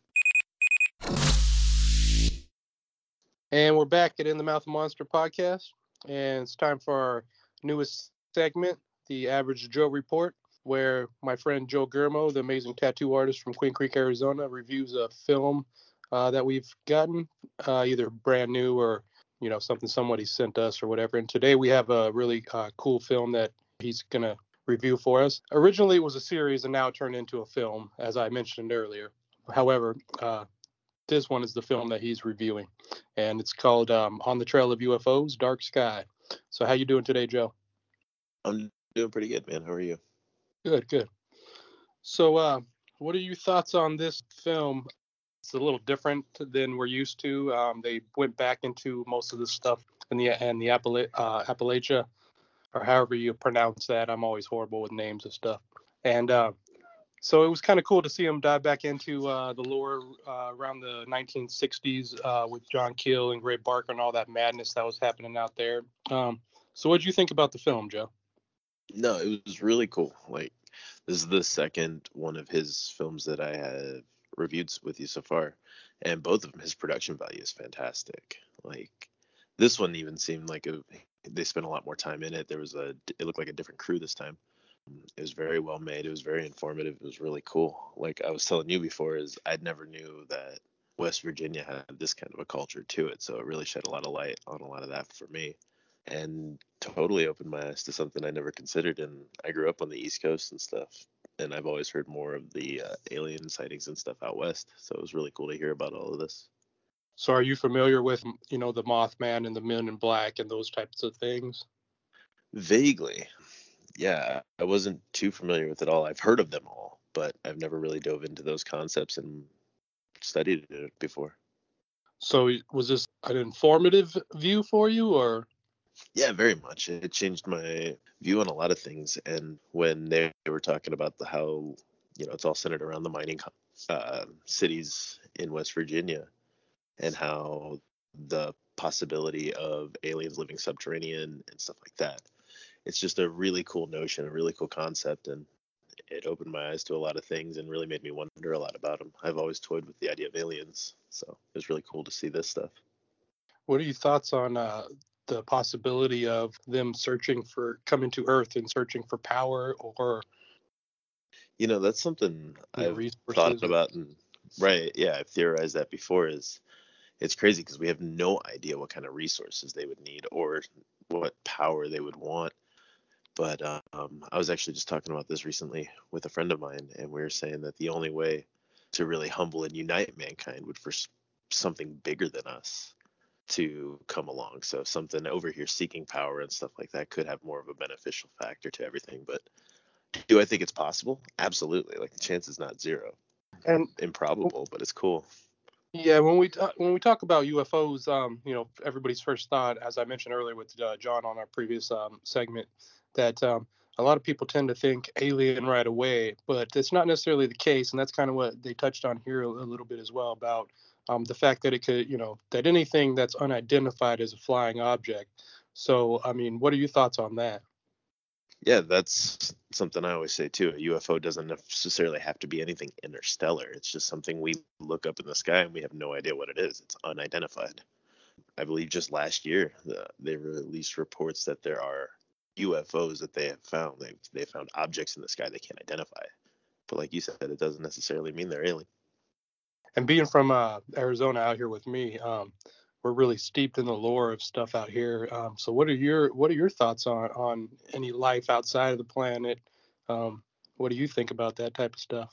And we're back at In the Mouth of Monster podcast, and it's time for our newest segment, the Average Joe Report, where my friend Joe Germo, the amazing tattoo artist from Queen Creek, Arizona, reviews a film uh, that we've gotten, uh, either brand new or, you know, something somebody sent us or whatever. And today we have a really uh, cool film that he's going to review for us. Originally it was a series and now it turned into a film, as I mentioned earlier. However, uh, this one is the film that he's reviewing. and it's called um, On the Trail of U F Os, Dark Sky. So how you doing today, Joe? I'm doing pretty good, man. How are you? Good, good. So uh, what are your thoughts on this film? It's a little different than we're used to. Um, they went back into most of the stuff in the and the Appala- uh, Appalachia, or however you pronounce that. I'm always horrible with names of stuff. And uh, so it was kind of cool to see them dive back into uh, the lore uh, around the nineteen sixties uh, with John Keel and Gray Barker and all that madness that was happening out there. Um, so what did you think about the film, Joe? No, it was really cool. Like, this is the second one of his films that I have reviewed with you so far, and both of them, his production value is fantastic. Like, this one even seemed like a, they spent a lot more time in it. There was a, it looked like a different crew this time. It was very well made. It was very informative. It was really cool. Like I was telling you before, is I'd never knew that West Virginia had this kind of a culture to it. So it really shed a lot of light on a lot of that for me, and totally opened my eyes to something I never considered. And I grew up on the East Coast and stuff, and I've always heard more of the uh, alien sightings and stuff out west. So it was really cool to hear about all of this. So are you familiar with, you know, the Mothman and the Men in Black and those types of things? Vaguely. Yeah, I wasn't too familiar with it all. I've heard of them all, but I've never really dove into those concepts and studied it before. So was this an informative view for you, or? Yeah, very much. It changed my view on a lot of things. And when they were talking about the how, you know, it's all centered around the mining uh, cities in West Virginia, and how the possibility of aliens living subterranean and stuff like that. It's just a really cool notion, a really cool concept, and it opened my eyes to a lot of things and really made me wonder a lot about them. I've always toyed with the idea of aliens, so it was really cool to see this stuff. What are your thoughts on uh, the possibility of them searching for, coming to Earth and searching for power, or? You know, that's something you know, I've resources thought or- about, and right, yeah, I've theorized that before. Is it's crazy because we have no idea what kind of resources they would need or what power they would want. But um, I was actually just talking about this recently with a friend of mine, and we were saying that the only way to really humble and unite mankind would for something bigger than us to come along. So something over here seeking power and stuff like that could have more of a beneficial factor to everything. But do I think it's possible? Absolutely. Like, the chance is not zero. And improbable, but it's cool. Yeah, when we talk, when we talk about U F Os, um, you know, everybody's first thought, as I mentioned earlier with uh, John on our previous um, segment, that um, a lot of people tend to think alien right away, but it's not necessarily the case, and that's kind of what they touched on here a, a little bit as well about um, the fact that it could, you know, that anything that's unidentified is a flying object. So, I mean, what are your thoughts on that? Yeah, that's something I always say too. A U F O doesn't necessarily have to be anything interstellar. It's just something we look up in the sky and we have no idea what it is. It's unidentified. I believe just last year the, they released reports that there are U F Os that they have found. They they found objects in the sky they can't identify. But like you said, it doesn't necessarily mean they're alien. And being from uh, Arizona out here with me, um, we're really steeped in the lore of stuff out here. Um, so what are your what are your thoughts on on any life outside of the planet? Um, what do you think about that type of stuff?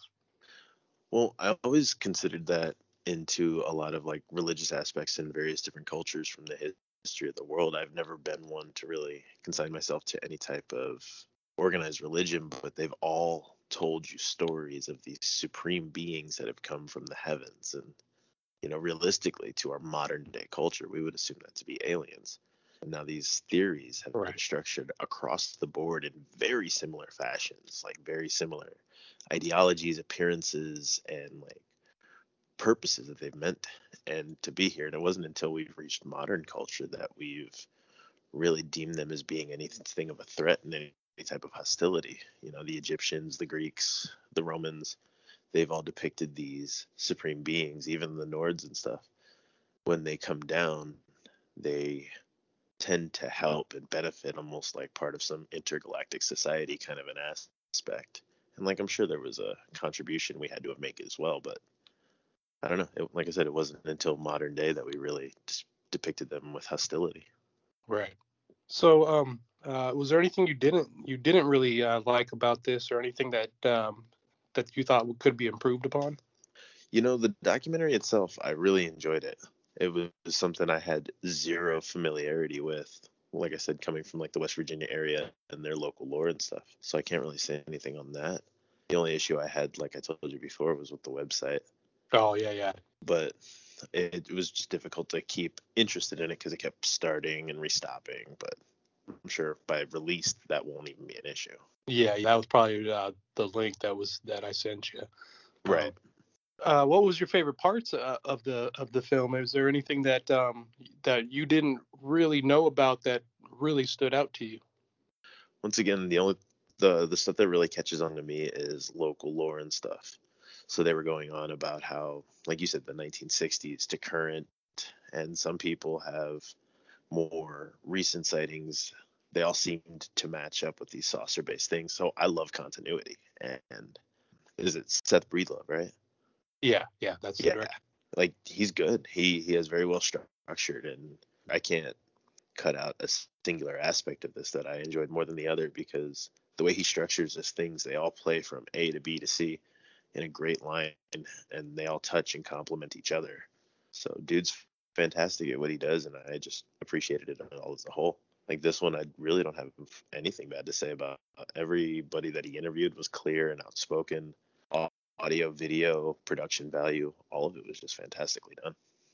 Well, I always considered that into a lot of like religious aspects in various different cultures from the history of the world. I've never been one to really consign myself to any type of organized religion, but they've all told you stories of these supreme beings that have come from the heavens. And you know, realistically, to our modern day culture, we would assume that to be aliens. And now these theories have right. been structured across the board in very similar fashions, like very similar ideologies, appearances, and like purposes that they've meant and to be here. And it wasn't until we've reached modern culture that we've really deemed them as being anything of a threat and any type of hostility. You know, the Egyptians, the Greeks, the Romans, they've all depicted these supreme beings, even the Nords and stuff. When they come down, they tend to help and benefit almost like part of some intergalactic society kind of an aspect. And like, I'm sure there was a contribution we had to make as well, but I don't know. It, like I said, it wasn't until modern day that we really just depicted them with hostility. Right. So, um, uh, was there anything you didn't you didn't really uh, like about this, or anything that um, that you thought could be improved upon? You know, the documentary itself, I really enjoyed it. it was something I had zero familiarity with. Like I said, coming from like the West Virginia area and their local lore and stuff. So I can't really say anything on that. The only issue I had, like I told you before, was with the website. Oh, yeah, yeah. But it, it was just difficult to keep interested in it because it kept starting and restopping. But I'm sure by release, that won't even be an issue. Yeah, that was probably uh, the link that was that I sent you. Right. Um, uh, what was your favorite parts uh, of the of the film? Is there anything that um, that you didn't really know about that really stood out to you? Once again, the only the the stuff that really catches on to me is local lore and stuff. So they were going on about how, like you said, the nineteen sixties to current, and some people have more recent sightings. They all seemed to match up with these saucer-based things. So I love continuity. And is it Seth Breedlove, right? Yeah, yeah, that's the Yeah, director. like he's good. He he has very well structured, and I can't cut out a singular aspect of this that I enjoyed more than the other, because the way he structures his things, they all play from A to B to C in a great line, and they all touch and complement each other. So dude's fantastic at what he does, and I just appreciated it all as a whole. Like this one, I really don't have anything bad to say about. Everybody that he interviewed was clear and outspoken. Audio, video, production value, all of it was just fantastically done.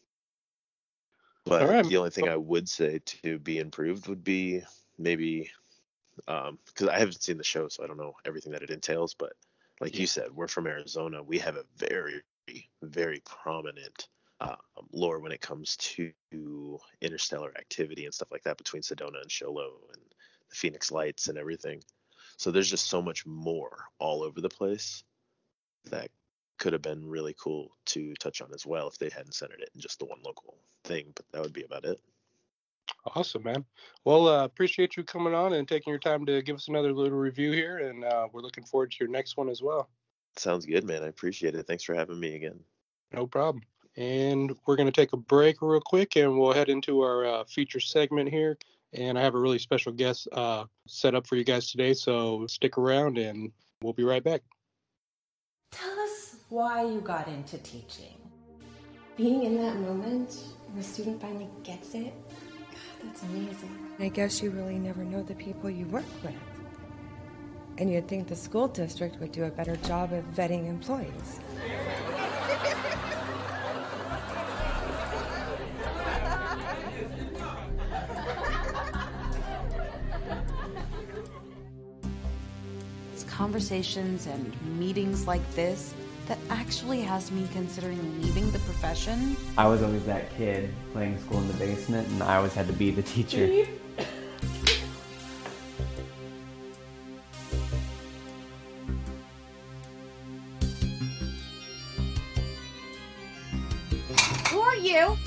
But All right. the only thing I would say to be improved would be maybe, um, because I haven't seen the show, so I don't know everything that it entails. But like Yeah. you said, we're from Arizona. We have a very, very prominent um, lore when it comes to interstellar activity and stuff like that between Sedona and Sholo and the Phoenix Lights and everything. So there's just so much more all over the place that could have been really cool to touch on as well if they hadn't centered it in just the one local thing. But that would be about it. Awesome, man. Well, uh, appreciate you coming on and taking your time to give us another little review here, and uh, we're looking forward to your next one as well. Sounds good, man. I appreciate it. Thanks for having me again. No problem. And we're going to take a break real quick, and we'll head into our uh, feature segment here. And I have a really special guest uh, set up for you guys today, so stick around, and we'll be right back. Tell us why you got into teaching. Being in that moment where a student finally gets it, God, that's amazing. I guess you really never know the people you work with. And you'd think the school district would do a better job of vetting employees. It's conversations and meetings like this that actually has me considering leaving the profession. I was always that kid playing school in the basement, and I always had to be the teacher. Who are you?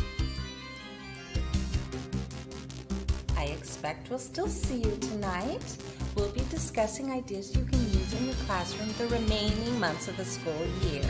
I expect we'll still see you tonight. We'll be discussing ideas you can use in your classroom the remaining months of the school year.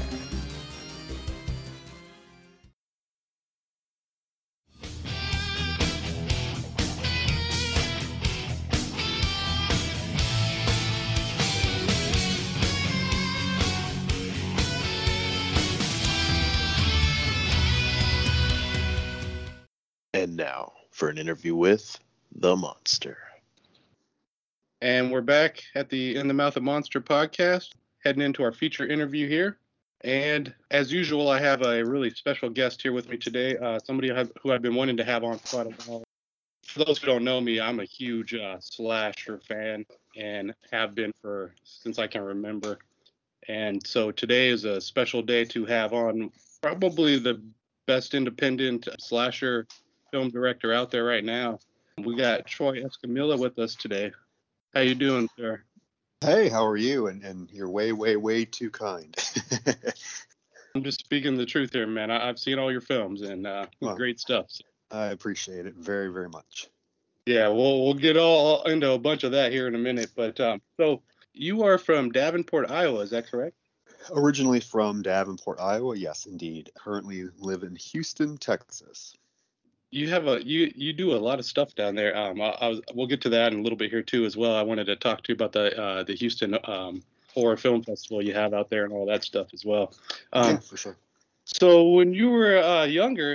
And now for an interview with the Monster. And we're back at the In the Mouth of Monster podcast, heading into our feature interview here. And as usual, I have a really special guest here with me today, uh, somebody I've, who I've been wanting to have on for quite a while. For those who don't know me, I'm a huge uh, slasher fan and have been for since I can remember. And so today is a special day to have on probably the best independent slasher film director out there right now. We got Troy Escamilla with us today. How you doing, sir? Hey, how are you? And and you're way, way, way too kind. I'm just speaking the truth here, man. I, I've seen all your films and uh, Well, great stuff. I appreciate it very, very much. Yeah, we'll we'll get all into a bunch of that here in a minute. But um, so you are from Davenport, Iowa, is that correct? Originally from Davenport, Iowa, yes, indeed. Currently live in Houston, Texas. You have a you you do a lot of stuff down there. Um, I, I was we'll get to that in a little bit here too as well. I wanted to talk to you about the uh, the Houston um, Horror Film Festival you have out there and all that stuff as well. Um, Yeah, for sure. So when you were uh, younger,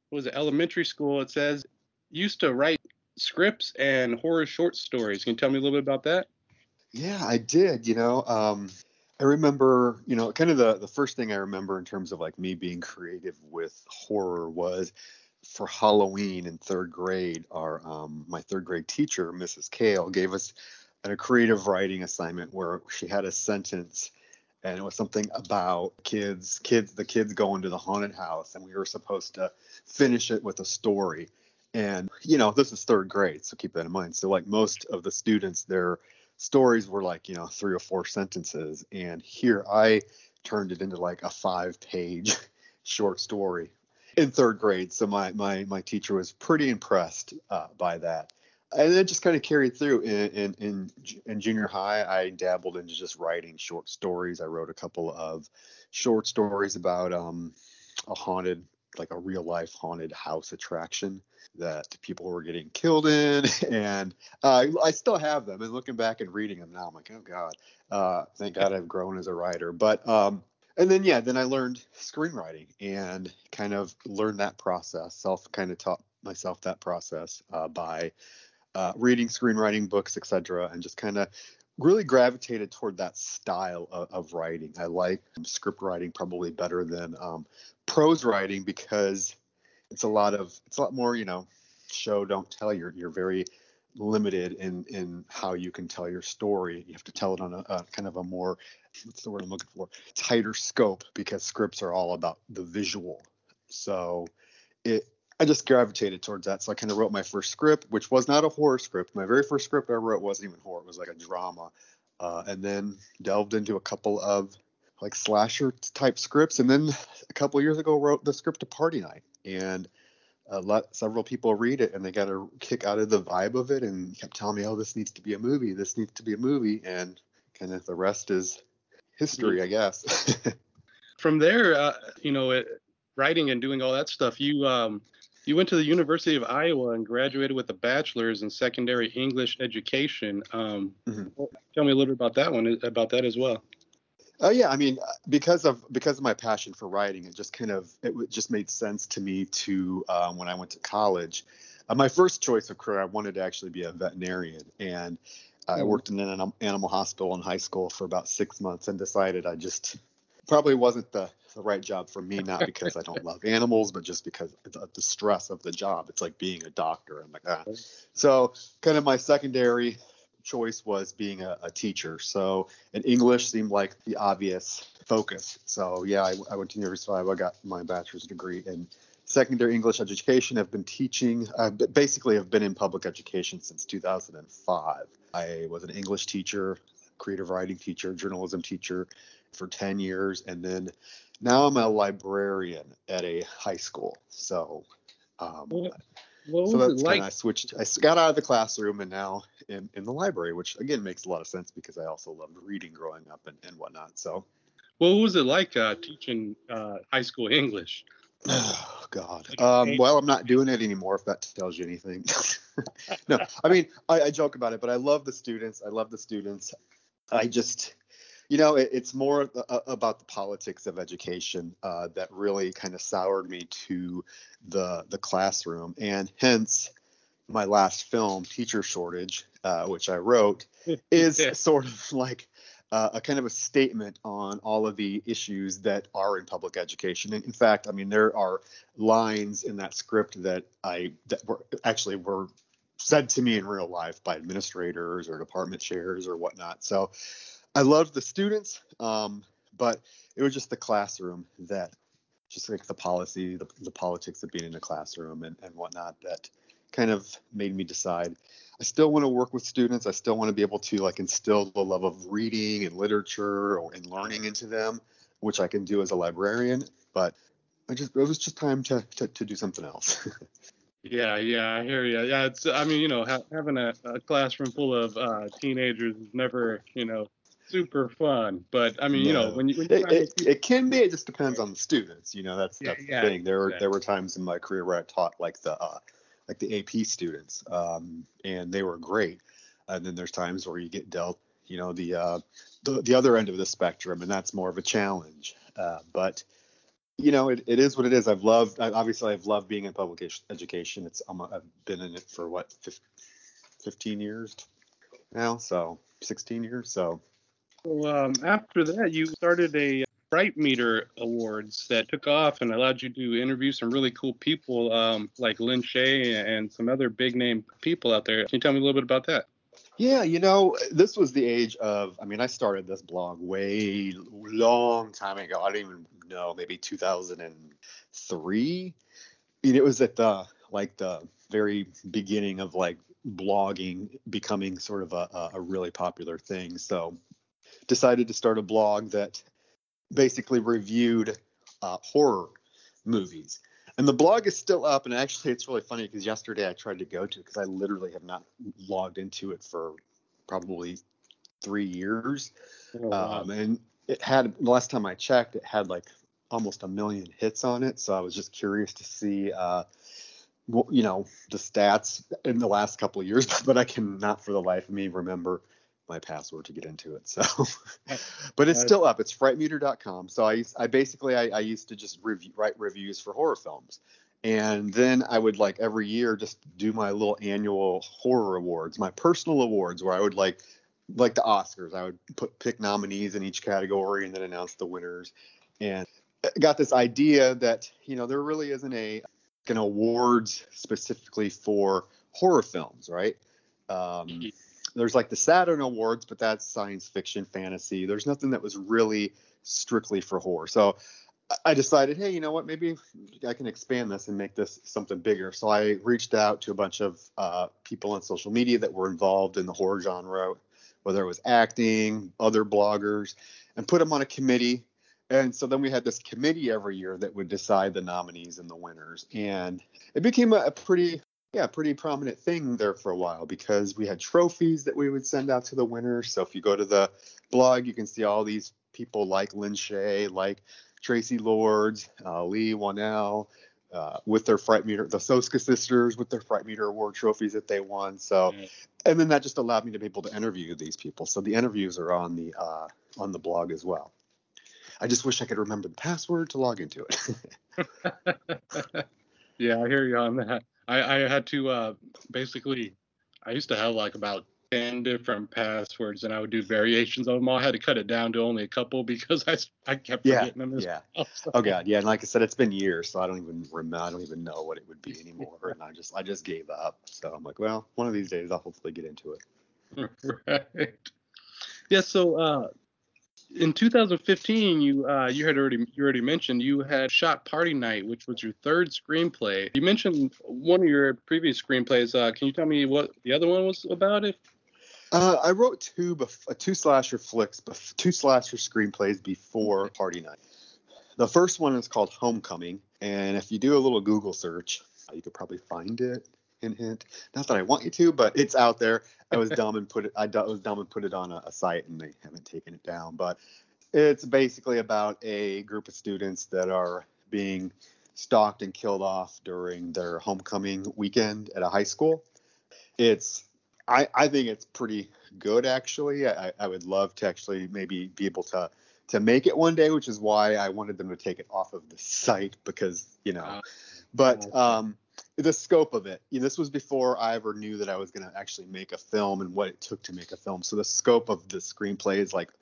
what was it, elementary school, it says you used to write scripts and horror short stories. Can you tell me a little bit about that? Yeah, I did. You know, um, I remember, you know, kind of the, the first thing I remember in terms of like me being creative with horror was for Halloween in third grade. Our um, my third grade teacher, Missus Kale, gave us a creative writing assignment where she had a sentence, and it was something about kids, kids, the kids going to the haunted house, and we were supposed to finish it with a story. And you know, this is third grade, so keep that in mind. So like most of the students, their stories were like, you know, three or four sentences, and here I turned it into like a five-page short story in third grade. So my my my teacher was pretty impressed uh, by that. And it just kind of carried through in, in in in junior high. I dabbled into just writing short stories. I wrote a couple of short stories about um, a haunted, like a real life haunted house attraction that people were getting killed in, and uh, I still have them. And looking back and reading them now, I'm like, oh god, uh, thank God I've grown as a writer. But um, and then yeah, then I learned screenwriting and kind of learned that process. Self kind of taught myself that process uh, by uh, reading screenwriting books, et cetera, and just kind of really gravitated toward that style of, of writing. I like script writing probably better than um, prose writing because it's a lot of it's a lot more, you know, show don't tell. You're you're very limited in in how you can tell your story. You have to tell it on a, a kind of a more, what's the word I'm looking for, tighter scope, because scripts are all about the visual. So it I just gravitated towards that. So I kind of wrote my first script, which was not a horror script. My very first script I wrote wasn't even horror. It was like a drama. Uh, and then delved into a couple of like slasher type scripts. And then a couple of years ago, wrote the script to Party Night. And uh, let several people read it, and they got a kick out of the vibe of it and kept telling me, oh, this needs to be a movie. This needs to be a movie. And kind of the rest is history, I guess. From there, uh, you know, it, writing and doing all that stuff, you um, you went to the University of Iowa and graduated with a bachelor's in secondary English education. Um, mm-hmm. Tell me a little bit about that one, about that as well. Oh yeah, I mean, because of because of my passion for writing, it just kind of it just made sense to me to um, when I went to college. Uh, my first choice of career, I wanted to actually be a veterinarian, and I worked in an animal hospital in high school for about six months, and decided I just probably wasn't the, the right job for me, not because I don't love animals, but just because of the stress of the job. It's like being a doctor. I'm like, ah. So kind of my secondary choice was being a, a teacher. So, and English seemed like the obvious focus. So yeah, I, I went to University of Iowa, got my bachelor's degree in secondary English education. I've been teaching, I basically have been in public education since two thousand five. I was an English teacher, creative writing teacher, journalism teacher for ten years. And then now I'm a librarian at a high school. So, um, what, what so was that's it kind like? of, I switched, I got out of the classroom and now in, in the library, which again makes a lot of sense because I also loved reading growing up and, and whatnot. So, What was it like uh, teaching uh, high school English? oh God. Um, well, I'm not doing it anymore, if that tells you anything. No, I mean, I, I joke about it, but I love the students. I love the students. I just, you know, it, it's more uh, about the politics of education uh, that really kind of soured me to the the classroom, and hence my last film, Teacher Shortage, uh, which I wrote, is sort of like uh, a kind of a statement on all of the issues that are in public education. And in fact, I mean, there are lines in that script that I that were actually were said to me in real life by administrators or department chairs or whatnot. So I loved the students, um, but it was just the classroom that, just like the policy, the, the politics of being in a classroom and, and whatnot, that kind of made me decide I still want to work with students. I still want to be able to like instill the love of reading and literature or and learning into them, which I can do as a librarian. But I just it was just time to to, to do something else. Yeah, yeah, I hear you. Yeah, it's. I mean, you know, ha- having a, a classroom full of uh, teenagers is never, you know, super fun. But I mean, you know, No. when you, when you it, find it, it can be. It just depends on the students. You know, that's Yeah, that's yeah, the thing. There were yeah. there were times in my career where I taught like the uh, like the A P students, um, and they were great. And then there's times where you get dealt, you know, the uh, the, the other end of the spectrum, and that's more of a challenge. Uh, but you know, it, it is what it is. I've loved, I, obviously, I've loved being in public ed- education. It's, um, I've been in it for what, fifteen years now, so sixteen years. So, So um, after that, you started a Bright Meter Awards that took off and allowed you to interview some really cool people um, like Lin Shaye and some other big name people out there. Can you tell me a little bit about that? yeah, you know, this was the age of, I mean, I started this blog way long time ago. I don't even know, maybe two thousand three. I mean, it was at the, like the very beginning of like blogging becoming sort of a, a really popular thing. So decided to start a blog that basically reviewed uh, horror movies. And the blog is still up. And actually, it's really funny because yesterday I tried to go to it because I literally have not logged into it for probably three years. Oh, wow. Um, and it had, the last time I checked, it had like almost a million hits on it. So I was just curious to see, uh, well, you know, the stats in the last couple of years, but I cannot for the life of me remember my password to get into it. So, but it's still up. It's fright meter dot com. So I, I basically, I, I used to just review, write reviews for horror films. And then I would like every year just do my little annual horror awards, my personal awards, where I would like, like the Oscars, I would put pick nominees in each category and then announce the winners. And I got this idea that, you know, there really isn't a, an awards specifically for horror films, right? Um, There's like the Saturn Awards, but that's science fiction, fantasy. There's nothing that was really strictly for horror. So I decided, hey, you know what? Maybe I can expand this and make this something bigger. So I reached out to a bunch of uh, people on social media that were involved in the horror genre, whether it was acting, other bloggers, and put them on a committee. And so then we had this committee every year that would decide the nominees and the winners. And it became a, a pretty... yeah, pretty prominent thing there for a while because we had trophies that we would send out to the winners. So if you go to the blog, you can see all these people like Lin Shaye, like Tracy Lords, uh, Lee Wanell, uh, with their Fright Meter, the Soska sisters with their Fright Meter Award trophies that they won. So, and then that just allowed me to be able to interview these people. So the interviews are on the uh, on the blog as well. I just wish I could remember the password to log into it. Yeah, I hear you on that. I, I had to uh, basically, I used to have like about ten different passwords and I would do variations of them all. I had to cut it down to only a couple because I, I kept Yeah, forgetting them. As yeah. well, so. Oh God, yeah. And like I said, it's been years, so I don't even remember. I don't even know what it would be anymore. And I just, I just gave up. So I'm like, well, one of these days I'll hopefully get into it. Right. Yeah. So uh, in two thousand fifteen, you uh, you had already you already mentioned you had shot Party Night, which was your third screenplay. You mentioned one of your previous screenplays. Uh, can you tell me what the other one was about? If Uh, I wrote two bef- uh, two slasher flicks, bef- two slasher screenplays before Party Night. The first one is called Homecoming, and if you do a little Google search, you could probably find it. Hint, hint. Not that I want you to, but it's out there. I was dumb and put it. I was dumb and put it on a, a site, and they haven't taken it down. But it's basically about a group of students that are being stalked and killed off during their homecoming weekend at a high school. It's I, I think it's pretty good, actually. I, I would love to actually maybe be able to to make it one day, which is why I wanted them to take it off of the site because, you know, but um, the scope of it, you know, this was before I ever knew that I was going to actually make a film and what it took to make a film. So the scope of the screenplay is like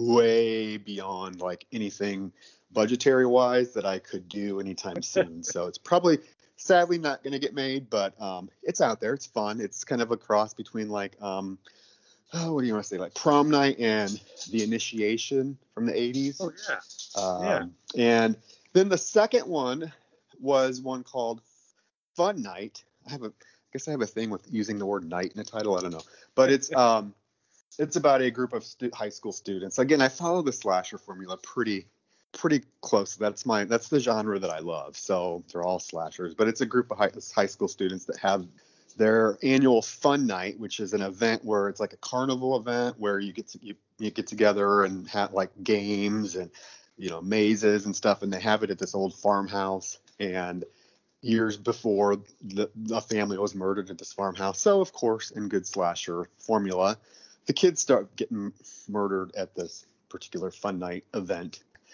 way beyond like anything budgetary wise that I could do anytime soon. So it's probably sadly not going to get made, but um, it's out there. It's fun. It's kind of a cross between like, um, oh, what do you want to say? Like Prom Night and The Initiation from the eighties. Oh, yeah. Um, Yeah. And then the second one was one called Fun Night. I have a, I guess I have a thing with using the word night in a title. I don't know, but it's, um, it's about a group of stu- high school students. Again, I follow the slasher formula pretty, pretty close. That's my, that's the genre that I love. So they're all slashers, but it's a group of high, high school students that have their annual Fun Night, which is an event where it's like a carnival event where you get to, you, you get together and have like games and, you know, mazes and stuff. And they have it at this old farmhouse. And years before, the, the family was murdered at this farmhouse. So of course, in good slasher formula, the kids start getting murdered at this particular Fun Night event.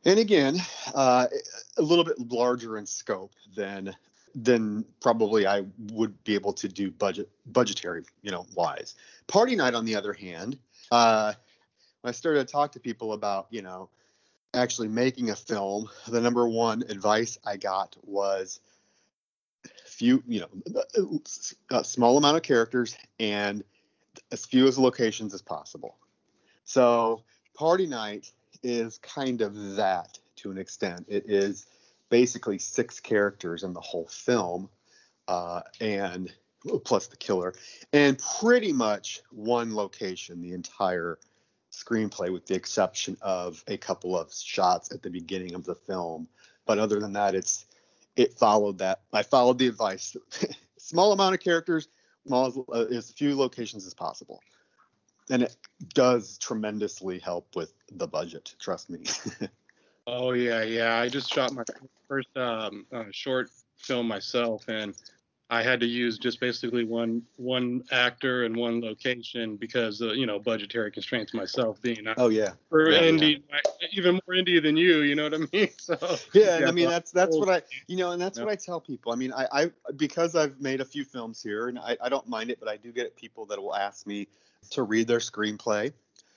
And again, uh, a little bit larger in scope than than probably I would be able to do budget budgetary, you know, wise. Party Night, on the other hand, uh, when I started to talk to people about, you know, actually making a film, the number one advice I got was few, you know, a small amount of characters and as few as locations as possible. So Party Night is kind of that to an extent. It is basically six characters in the whole film, uh, and plus the killer, and pretty much one location the entire screenplay, with the exception of a couple of shots at the beginning of the film. But other than that, it's it followed that. I followed the advice: small amount of characters, small as, uh, as few locations as possible. And it does tremendously help with the budget, trust me. Oh yeah, yeah. I just shot my first um, uh, short film myself, and I had to use just basically one one actor and one location because uh, you know, budgetary constraints myself being. Oh yeah. For yeah, indie, yeah. even more indie than you. You know what I mean? So yeah, yeah I mean that's that's what I you know, and that's yeah. what I tell people. I mean, I, I because I've made a few films here, and I, I don't mind it, but I do get people that will ask me to read their screenplay,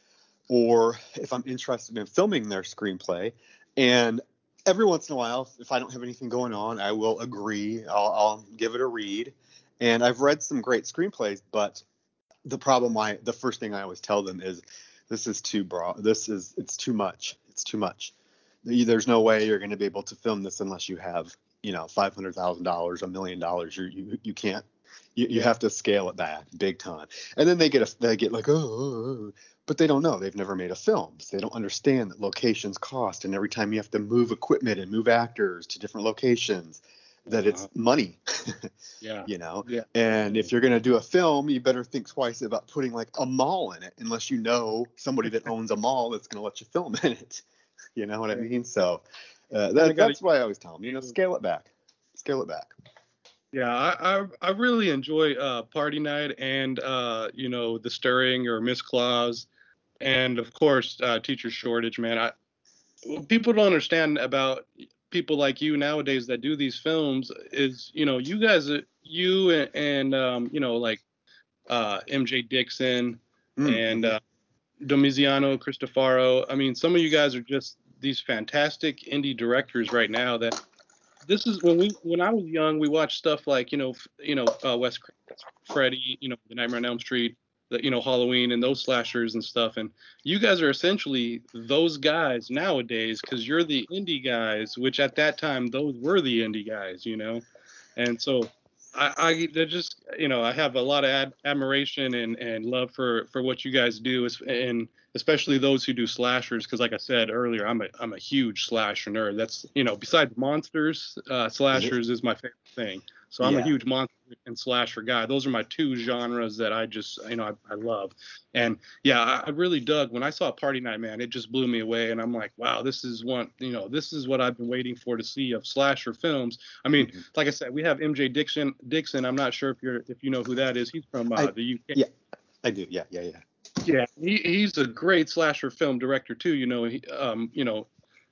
or if I'm interested in filming their screenplay. And every once in a while, if I don't have anything going on, I will agree. I'll, I'll give it a read. And I've read some great screenplays, but the problem, I the first thing I always tell them is, this is too broad. This is it's too much. It's too much. There's no way you're going to be able to film this unless you have, you know, five hundred thousand dollars, a million dollars. You you you can't. You, you have to scale it back big time. And then they get a, they get like, oh, but they don't know. They've never made a film. So they don't understand that locations cost. And every time you have to move equipment and move actors to different locations, that uh-huh. it's money. yeah. You know? Yeah. And if you're going to do a film, you better think twice about putting like a mall in it, unless you know somebody that owns a mall that's going to let you film in it. You know what I mean? So uh, that, that's why I always tell them, you know, scale it back. Scale it back. Yeah, I, I I really enjoy uh, Party Night and uh, you know, The Stirring or Miss Claus, and of course uh, Teacher Shortage. Man, I people don't understand about people like you nowadays that do these films is, you know, you guys, you and, and um, you know, like uh, M J Dixon mm-hmm. and uh, Domiziano Cristofaro. I mean, some of you guys are just these fantastic indie directors right now that. This is when we when I was young, we watched stuff like, you know, you know, uh, Wes Freddy, you know, The Nightmare on Elm Street, the, you know, Halloween and those slashers and stuff. And you guys are essentially those guys nowadays because you're the indie guys, which at that time, those were the indie guys, you know. And so I, I they're just, you know, I have a lot of ad, admiration and, and love for, for what you guys do, and especially those who do slashers, because like I said earlier, I'm a I'm a huge slasher nerd. That's, you know, besides monsters, uh, slashers is my favorite thing. So I'm yeah. a huge monster and slasher guy. Those are my two genres that I just, you know, I, I love. And yeah, I, I really dug when I saw Party Night, man. It just blew me away, and I'm like, wow, this is one, you know, this is what I've been waiting for to see of slasher films. I mean, mm-hmm. like I said, we have M J Dixon. Dixon. I'm not sure if you're if you know who that is. He's from uh, I, the U K. Yeah, I do. Yeah, yeah, yeah. Yeah, he, he's a great slasher film director too. You know, he, um, you know,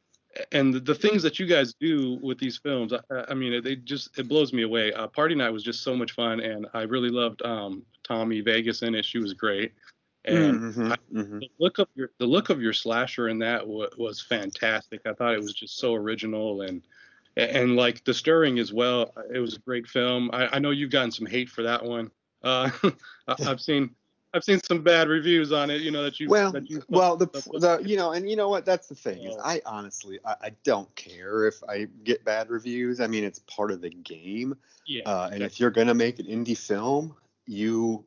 and the, the things that you guys do with these films, I, I mean, they just it blows me away. Uh, Party Night was just so much fun, and I really loved um, Tommy Vegas in it. She was great, and mm-hmm, I, mm-hmm. the look of your the look of your slasher in that w- was fantastic. I thought it was just so original, and and like The Stirring as well. It was a great film. I, I know you've gotten some hate for that one. Uh, I've seen. I've seen some bad reviews on it, you know, that you well, that you well, the the you know, and you know what? That's the thing is, I honestly, I, I don't care if I get bad reviews. I mean, it's part of the game. Yeah. Uh, and if you're gonna make an indie film, you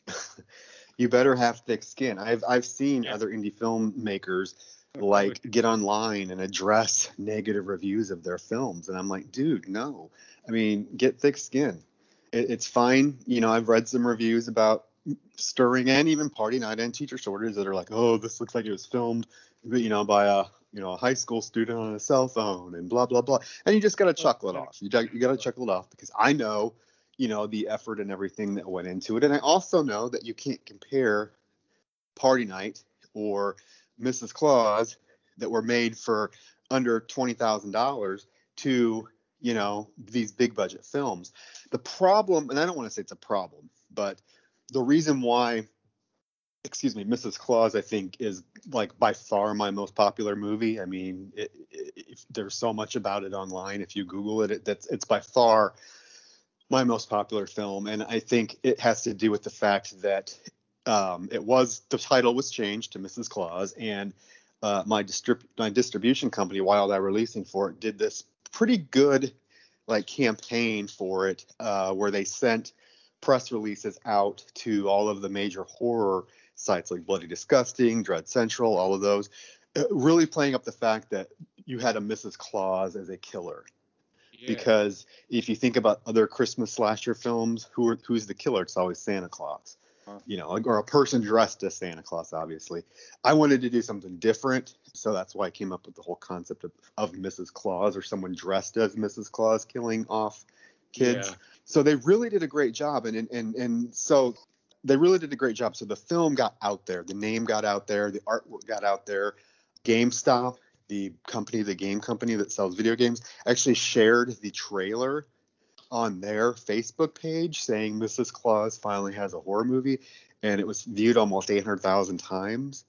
you better have thick skin. I've I've seen yeah. other indie filmmakers like get online and address negative reviews of their films, and I'm like, dude, no. I mean, get thick skin. It, it's fine. You know, I've read some reviews about Stirring and even Party Night and Teacher Shortage that are like, oh, this looks like it was filmed, you know, by a you know a high school student on a cell phone and blah blah blah, and you just got to chuckle it off. You you got to chuckle it off because I know, you know, the effort and everything that went into it, and I also know that you can't compare Party Night or Missus Claus that were made for under twenty thousand dollars to, you know, these big budget films. The problem, and I don't want to say it's a problem, but the reason why, excuse me, Missus Claus, I think, is like by far my most popular movie. I mean, it, it, there's so much about it online. If you Google it, it that's it's by far my most popular film. And I think it has to do with the fact that um, it was, the title was changed to Missus Claus, and uh, my, distrib- my distribution company, Wild Eye Releasing for it, did this pretty good like campaign for it, uh, where they sent press releases out to all of the major horror sites like Bloody Disgusting, Dread Central, all of those, uh, really playing up the fact that you had a Missus Claus as a killer. Yeah. Because if you think about other Christmas slasher films, who are, who's the killer? It's always Santa Claus, huh. you know, or a person dressed as Santa Claus, obviously. I wanted to do something different, so that's why I came up with the whole concept of, of Missus Claus, or someone dressed as Missus Claus killing off kids. Yeah. So they really did a great job, and, and and and so they really did a great job. So the film got out there, the name got out there, the artwork got out there. GameStop, the company, the game company that sells video games, actually shared the trailer on their Facebook page saying Missus Claus finally has a horror movie, and it was viewed almost eight hundred thousand times.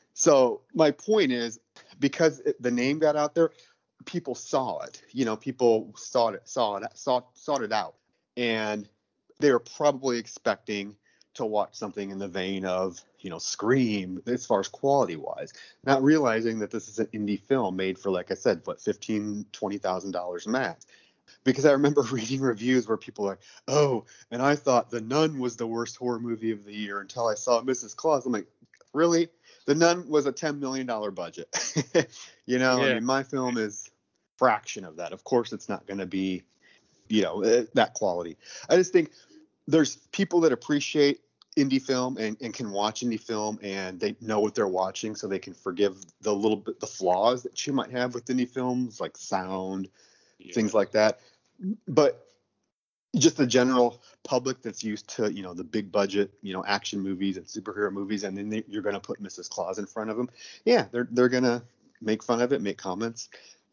So my point is, because it, the name got out there, people saw it. You know, people saw it, saw it, saw sought it out, and they were probably expecting to watch something in the vein of, you know, Scream, as far as quality wise, not realizing that this is an indie film made for, like I said, what, fifteen, twenty thousand dollars max. Because I remember reading reviews where people are like, oh, and I thought The Nun was the worst horror movie of the year until I saw Missus Claus. I'm like, really? The Nun was a ten million dollars budget. you know, yeah. I mean, my film is fraction of that. Of course, it's not going to be, you know, that quality. I just think there's people that appreciate indie film and, and can watch indie film, and they know what they're watching, so they can forgive the little bit the flaws that you might have with indie films, like sound, yeah. things like that. But just the general public that's used to, you know, the big budget, you know, action movies and superhero movies, and then they, you're going to put Missus Claus in front of them. Yeah, they're they're going to make fun of it, make comments.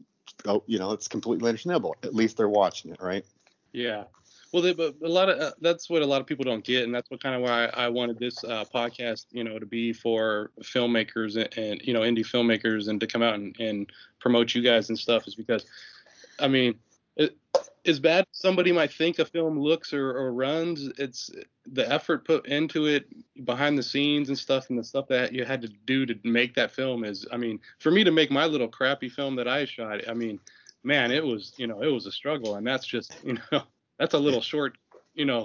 Oh, you know, it's completely understandable. At least they're watching it, right? Yeah. Well, they, but a lot of uh, that's what a lot of people don't get, and that's what kind of why I, I wanted this uh, podcast, you know, to be for filmmakers and, and you know, indie filmmakers, and to come out and, and promote you guys and stuff, is because, I mean, it, as bad as somebody might think a film looks or, or runs, it's the effort put into it behind the scenes and stuff, and the stuff that you had to do to make that film is, I mean, for me to make my little crappy film that I shot, I mean, man, it was, you know, it was a struggle, and that's just, you know. That's a little short, you know,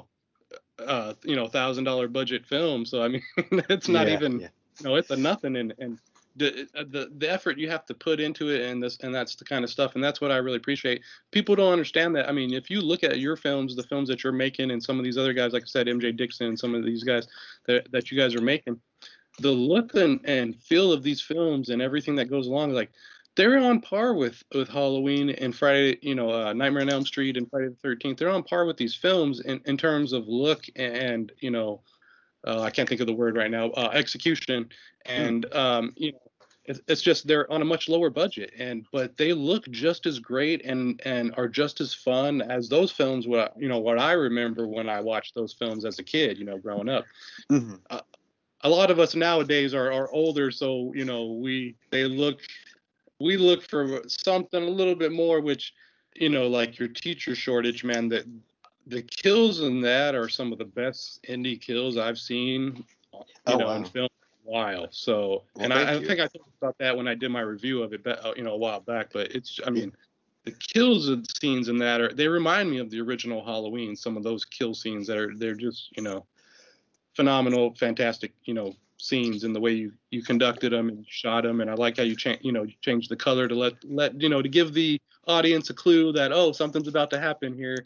uh, you know, thousand dollar budget film. So I mean, it's not yeah, even, yeah. you know, it's a nothing. And and the, the the effort you have to put into it, and this and that's the kind of stuff. And that's what I really appreciate. People don't understand that. I mean, if you look at your films, the films that you're making, and some of these other guys, like I said, M J Dixon, some of these guys that that you guys are making, the look and, and feel of these films and everything that goes along, like. They're on par with, with Halloween and Friday, you know, uh, Nightmare on Elm Street and Friday the thirteenth. They're on par with these films in, in terms of look and, you know, uh, I can't think of the word right now, uh, execution. And, um, you know, it, it's just they're on a much lower budget, and but they look just as great and, and are just as fun as those films. What you know, what I remember when I watched those films as a kid, you know, growing up. Mm-hmm. Uh, a lot of us nowadays are, are older, so, you know, we they look. We look for something a little bit more, which, you know, like your teacher shortage, man, that the kills in that are some of the best indie kills I've seen, you oh, know, wow. in film in a while. So, well, and I, I think I talked about that when I did my review of it, you know, a while back, but it's, I mean, the kills and scenes in that are, they remind me of the original Halloween, some of those kill scenes that are, they're just, you know, phenomenal, fantastic, you know, scenes, and the way you, you conducted them and shot them. And I like how you change, you know, you changed the color to let, let, you know, to give the audience a clue that, oh, something's about to happen here.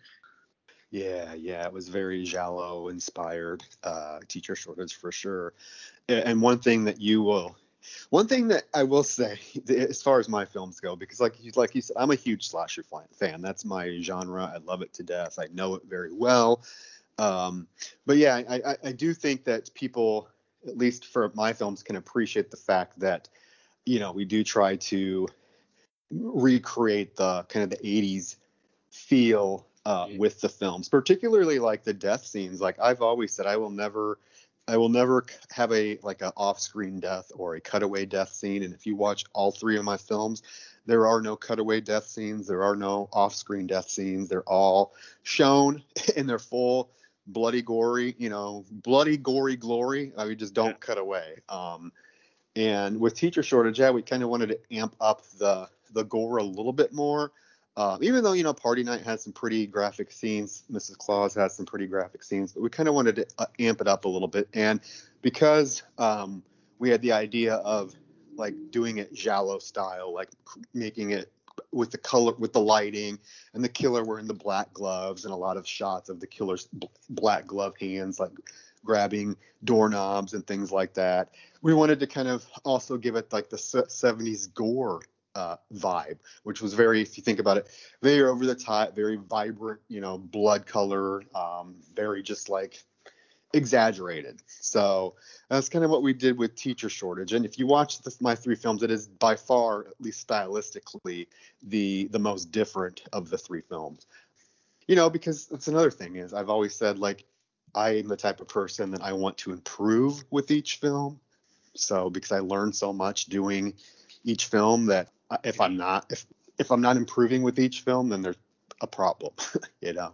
Yeah. Yeah. It was very Giallo inspired, uh, teacher shortage for sure. And one thing that you will, one thing that I will say as far as my films go, because like you, like you said, I'm a huge slasher fan. That's my genre. I love it to death. I know it very well. Um, but yeah, I, I, I do think that people, at least for my films, can appreciate the fact that, you know, we do try to recreate the kind of the eighties feel uh, with the films, particularly like the death scenes. Like I've always said, I will never, I will never have a like a off-screen death or a cutaway death scene. And if you watch all three of my films, there are no cutaway death scenes. There are no off-screen death scenes. They're all shown in their full bloody, gory, you know, bloody, gory glory. I mean, just don't cut away. Um, and with Teacher Shortage, yeah, we kind of wanted to amp up the the gore a little bit more. Uh, even though, you know, Party Night has some pretty graphic scenes, Missus Claus has some pretty graphic scenes, but we kind of wanted to uh, amp it up a little bit. And because um, we had the idea of like doing it giallo style, like making it with the color, with the lighting, and the killer wearing the black gloves, and a lot of shots of the killer's b- black glove hands, like grabbing doorknobs and things like that. We wanted to kind of also give it like the seventies gore uh, vibe, which was very, if you think about it, very over the top, very vibrant, you know, blood color, um, very just like exaggerated. So that's kind of what we did with Teacher Shortage. And if you watch the, my three films, it is by far, at least stylistically, the the most different of the three films. You know, because that's another thing is I've always said, like, I am the type of person that I want to improve with each film. So because I learned so much doing each film that if I'm not if if I'm not improving with each film, then there's a problem, you know.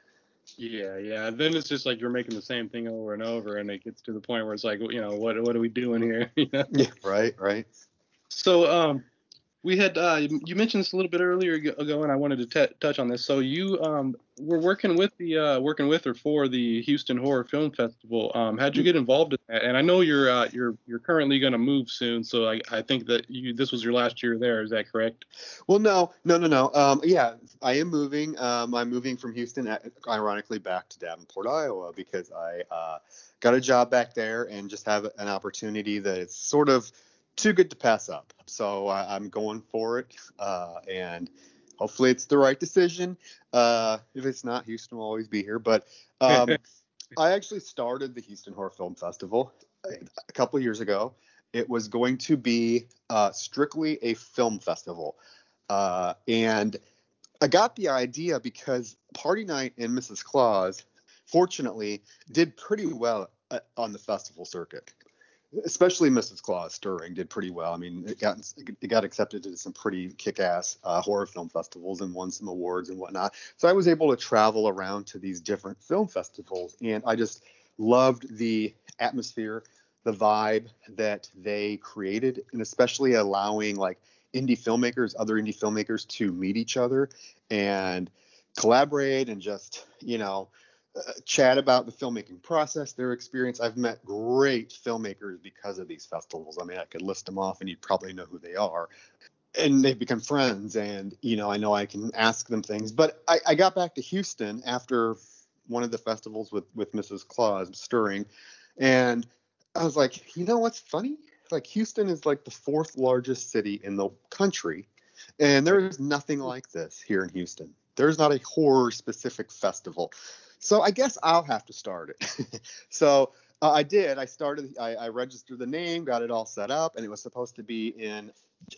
Yeah, yeah. Then it's just like you're making the same thing over and over, and it gets to the point where it's like, you know, what what are we doing here? You know? Yeah, right, right. So, um, we had uh, you mentioned this a little bit earlier ago, and I wanted to t- touch on this. So you um were working with the uh, working with or for the Houston Horror Film Festival. Um, how'd you get involved in that? And I know you're uh, you're you're currently going to move soon, so I, I think that you this was your last year there. Is that correct? Well, no, no, no, no. Um, yeah, I am moving. Um, I'm moving from Houston, ironically, back to Davenport, Iowa, because I uh, got a job back there and just have an opportunity that is sort of too good to pass up. So uh, I'm going for it, uh, and hopefully it's the right decision. Uh, if it's not, Houston will always be here. But um, I actually started the Houston Horror Film Festival a couple of years ago. It was going to be uh, strictly a film festival. Uh, and I got the idea because Party Night and Missus Claus, fortunately, did pretty well uh, on the festival circuit. Especially Missus Claus Stirring did pretty well. I mean, it got it got accepted to some pretty kick-ass uh, horror film festivals and won some awards and whatnot. So I was able to travel around to these different film festivals, and I just loved the atmosphere, the vibe that they created, and especially allowing like indie filmmakers, other indie filmmakers to meet each other and collaborate and just, you know, Uh, chat about the filmmaking process, their experience. I've met great filmmakers because of these festivals. I mean, I could list them off and you'd probably know who they are. And they've become friends, and, you know, I know I can ask them things. But I, I got back to Houston after one of the festivals with, with Missus Claus Stirring. And I was like, you know what's funny? Like, Houston is like the fourth largest city in the country. And there is nothing like this here in Houston. There's not a horror specific festival. So I guess I'll have to start it. so uh, I did. I started, I, I registered the name, got it all set up, and it was supposed to be in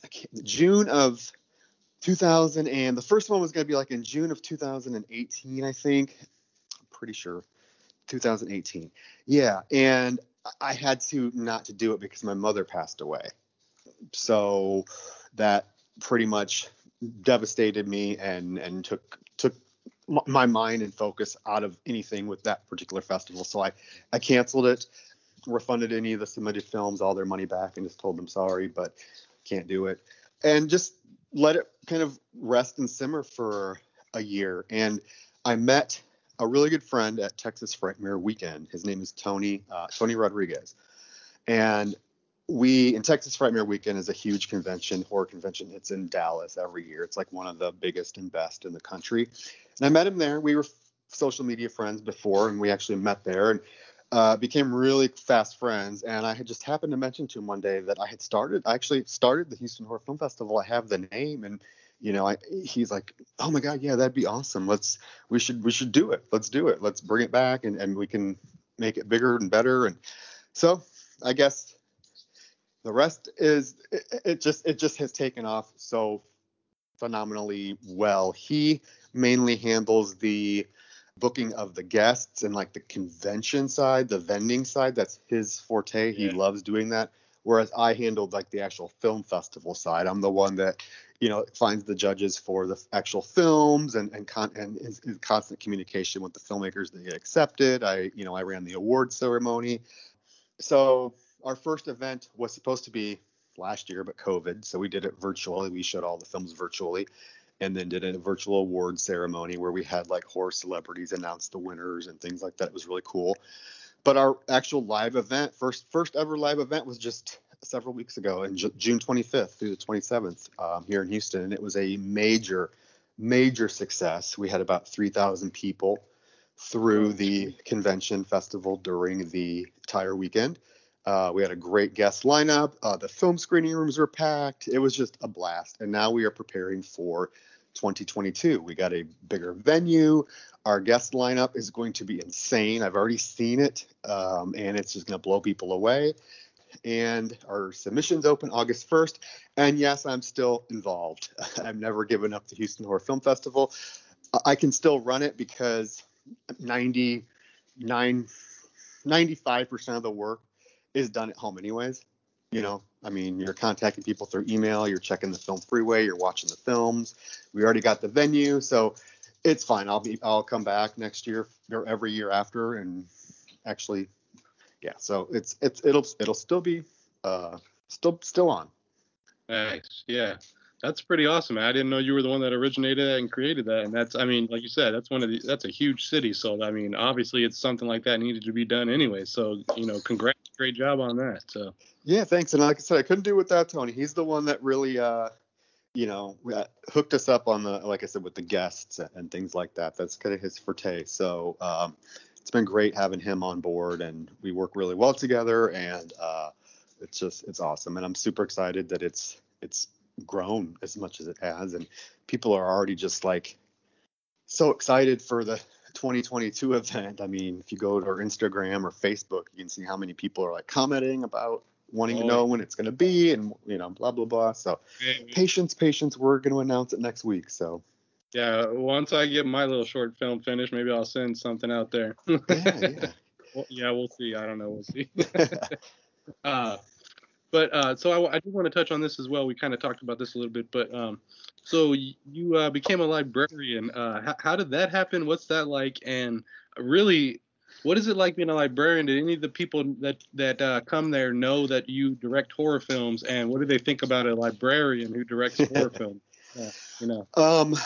June of two thousand. And the first one was going to be like in June of two thousand eighteen, I think. I'm pretty sure. two thousand eighteen. Yeah. And I had to not to do it because my mother passed away. So that pretty much devastated me and, and took, took, my mind and focus out of anything with that particular festival. So I, I canceled it, refunded any of the submitted films, all their money back, and just told them sorry, but can't do it. And just let it kind of rest and simmer for a year. And I met a really good friend at Texas Frightmare Weekend. His name is Tony, uh, Tony Rodriguez. And we, in Texas Frightmare Weekend is a huge convention, horror convention. It's in Dallas every year. It's like one of the biggest and best in the country. And I met him there. We were social media friends before, and we actually met there and uh, became really fast friends. And I had just happened to mention to him one day that I had started, I actually started the Houston Horror Film Festival. I have the name, and, you know, I, he's like, oh my God, yeah, that'd be awesome. Let's, we should, we should do it. Let's do it. Let's bring it back, and, and we can make it bigger and better. And so I guess the rest is, it, it just, it just has taken off so phenomenally well. He mainly handles the booking of the guests and like the convention side, the vending side. That's his forte. He Yeah. loves doing that. Whereas I handled like the actual film festival side. I'm the one that, you know, finds the judges for the actual films and and con- and is in constant communication with the filmmakers that get accepted. I, you know, I ran the award ceremony. So our first event was supposed to be last year, but COVID, so we did it virtually. We showed all the films virtually, and then did a virtual award ceremony where we had like horror celebrities announce the winners and things like that. It was really cool. But our actual live event, first first ever live event, was just several weeks ago, in Ju- June twenty-fifth through the twenty-seventh, um, here in Houston, and it was a major, major success. We had about three thousand people through the convention festival during the entire weekend. Uh, we had a great guest lineup. Uh, the film screening rooms were packed. It was just a blast. And now we are preparing for twenty twenty-two. We got a bigger venue. Our guest lineup is going to be insane. I've already seen it, um, and it's just going to blow people away. And our submissions open August first. And yes, I'm still involved. I've never given up the Houston Horror Film Festival. I can still run it because ninety-nine, ninety-five percent of the work is done at home anyways. You know, I mean, you're contacting people through email, you're checking the film freeway, you're watching the films. We already got the venue, so it's fine. I'll be, I'll come back next year or every year after, and actually, yeah. So it's, it's, it'll, it'll still be, uh, still, still on. Nice. Yeah. That's pretty awesome. I didn't know you were the one that originated that and created that. And that's, I mean, like you said, that's one of the, that's a huge city. So, I mean, obviously it's something like that needed to be done anyway. So, you know, congrats, great job on that. So, yeah, thanks. And like I said, I couldn't do it without Tony. He's the one that really, uh, you know, uh, hooked us up on the, like I said, with the guests and things like that. That's kind of his forte. So, um, it's been great having him on board, and we work really well together, and, uh, it's just, it's awesome. And I'm super excited that it's, it's, grown as much as it has, and people are already just like so excited for the twenty twenty-two event. I mean, if you go to our Instagram or Facebook, you can see how many people are like commenting about wanting oh. to know when it's going to be, and you know, blah blah blah. So hey, patience patience we're going to announce it next week. So yeah, once I get my little short film finished, maybe I'll send something out there. yeah, yeah. Well, yeah, we'll see. I don't know, we'll see. uh But uh, so I, I do want to touch on this as well. We kind of talked about this a little bit, but um, so y- you uh, became a librarian. Uh, how, how did that happen? What's that like? And really, what is it like being a librarian? Did any of the people that that uh, come there know that you direct horror films? And what do they think about a librarian who directs horror films? Yeah, you know. Um.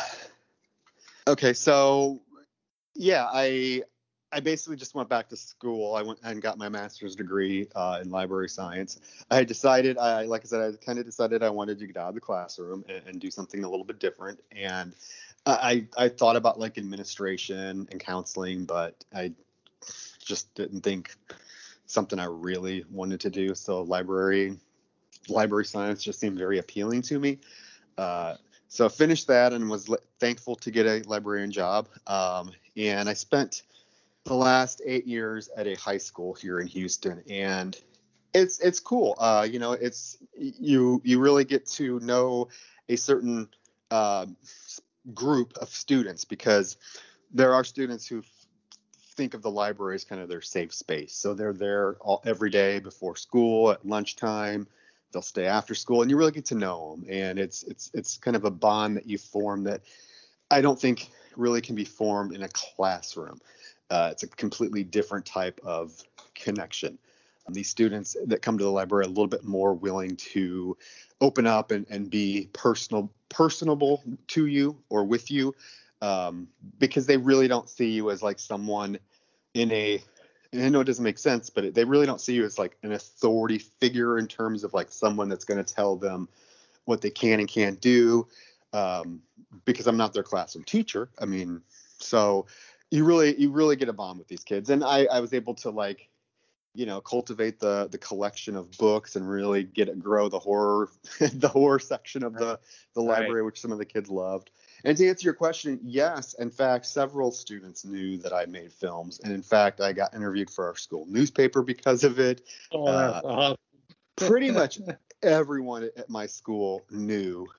Okay, so yeah, I. I basically just went back to school. I went and got my master's degree uh, in library science. I had decided, I like I said, I kind of decided I wanted to get out of the classroom and, and do something a little bit different. And I, I thought about like administration and counseling, but I just didn't think something I really wanted to do. So library, library science just seemed very appealing to me. Uh, so I finished that and was li- thankful to get a librarian job. Um, and I spent the last eight years at a high school here in Houston, and it's it's cool. Uh, you know, it's you you really get to know a certain uh, group of students, because there are students who f- think of the library as kind of their safe space. So they're there all, every day before school, at lunchtime. They'll stay after school, and you really get to know them. And it's it's it's kind of a bond that you form that I don't think really can be formed in a classroom. Uh, it's a completely different type of connection. Um, these students that come to the library are a little bit more willing to open up and, and be personal, personable to you or with you, um, because they really don't see you as like someone in a, and I know it doesn't make sense, but they really don't see you as like an authority figure in terms of like someone that's going to tell them what they can and can't do, um, because I'm not their classroom teacher. I mean, so you really, you really get a bond with these kids. And I, I was able to like, you know, cultivate the, the collection of books and really get it, grow the horror, the horror section of the, the Right. library, which some of the kids loved. And to answer your question, yes, in fact, several students knew that I made films. And in fact, I got interviewed for our school newspaper because of it. Oh, that's Uh, awesome. pretty much everyone at my school knew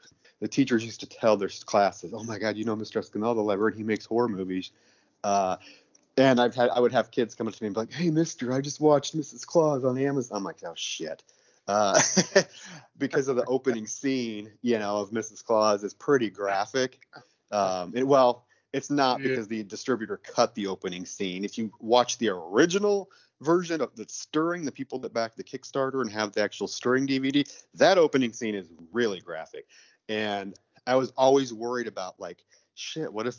the teachers used to tell their classes, "Oh my God, you know Mister Escanal, the librarian, he makes horror movies." Uh, and I've had I would have kids come up to me and be like, "Hey, Mister, I just watched Missus Claus on Amazon." I'm like, "Oh shit." Uh, because of the opening scene, you know, of Missus Claus is pretty graphic. Um, it, well, it's not because the distributor cut the opening scene. If you watch the original version of the Stirring, the people that back the Kickstarter and have the actual Stirring D V D, that opening scene is really graphic. And I was always worried about, like, shit, what if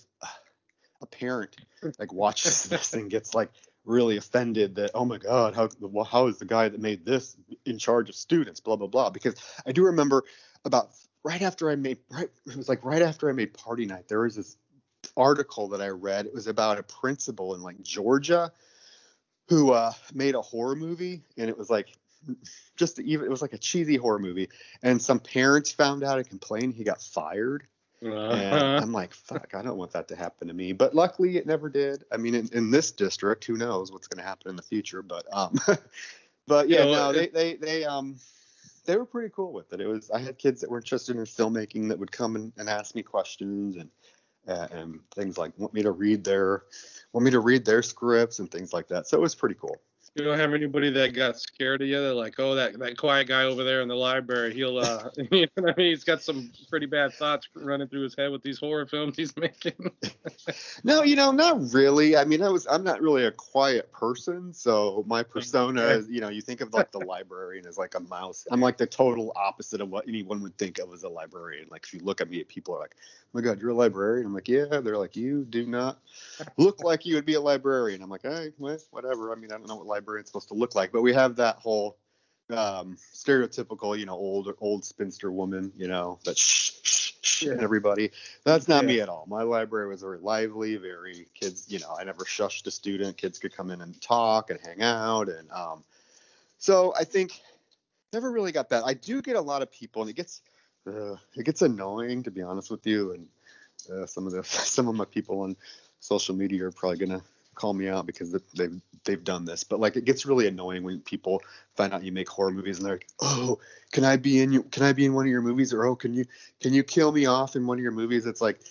a parent like watches this and gets like really offended that, oh my God, how well, how is the guy that made this in charge of students, blah blah blah. Because I do remember about right after I made right it was like right after I made Party Night, there was this article that I read. It was about a principal in like Georgia who uh made a horror movie, and it was like just even it was like a cheesy horror movie, and some parents found out and complained. He got fired. Uh-huh. And I'm like, fuck, I don't want that to happen to me. But luckily it never did. I mean, in, in this district, who knows what's going to happen in the future. But um, but yeah, You know, no, they, it- they, they, um, they were pretty cool with it. It was, I had kids that were interested in filmmaking that would come and, and ask me questions and, uh, and things like want me to read their, want me to read their scripts and things like that. So it was pretty cool. You don't have anybody that got scared of you? They're like, oh, that, that quiet guy over there in the library, he'll, uh, you know what I mean? He's got some pretty bad thoughts running through his head with these horror films he's making. No, you know, not really. I mean, I was, I'm not really a quiet person. So my persona is, you know, you think of like the librarian as like a mouse. I'm like the total opposite of what anyone would think of as a librarian. Like if you look at me, people are like, oh my God, you're a librarian. I'm like, yeah. They're like, you do not look like you would be a librarian. I'm like, hey, well, whatever. I mean, I don't know what librarian's supposed to look like, but we have that whole um, stereotypical, you know, old old spinster woman, you know, that shh, shh, shh, and everybody. That's not Yeah. me at all. My library was very lively, very kids, you know, I never shushed a student. Kids could come in and talk and hang out. And um, so I think never really got that. I do get a lot of people, and it gets uh, it gets annoying, to be honest with you. And uh, some of the some of my people on social media are probably gonna call me out because they've they've done this, but like it gets really annoying when people find out you make horror movies and they're like, oh, can I be in you? Can I be in one of your movies? Or oh, can you can you kill me off in one of your movies? It's like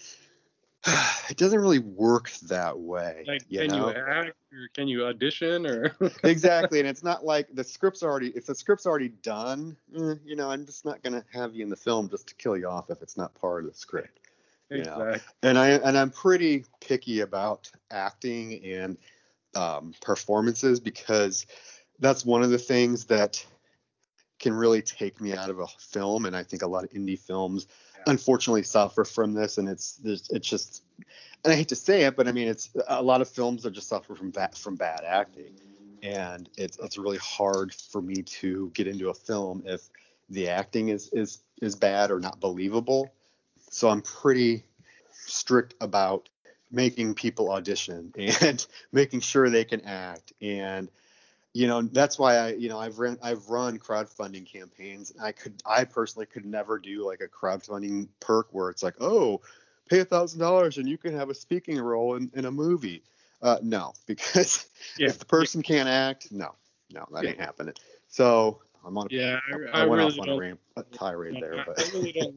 it doesn't really work that way. Like, you can know? you act or can you audition or? Exactly, and it's not like the script's already if the script's already done. Eh, you know, I'm just not gonna have you in the film just to kill you off if it's not part of the script. You know? Exactly. And I and I'm pretty picky about acting and um, performances because that's one of the things that can really take me out of a film. And I think a lot of indie films, yeah. unfortunately, suffer from this. And it's it's just, and I hate to say it, but I mean, it's a lot of films that just suffer from that from bad acting, and it's it's really hard for me to get into a film if the acting is is is bad or not believable. So I'm pretty strict about making people audition and making sure they can act. And, you know, that's why I, you know, I've run, I've run crowdfunding campaigns. I could, I personally could never do like a crowdfunding perk where it's like, oh, pay a thousand dollars and you can have a speaking role in, in a movie. Uh, no, because Yeah. if the person can't act, no, no, that ain't happening. So I'm on, a, Yeah, I, I, I went really off on don't. a, ramp, a tirade there, I, but I really don't.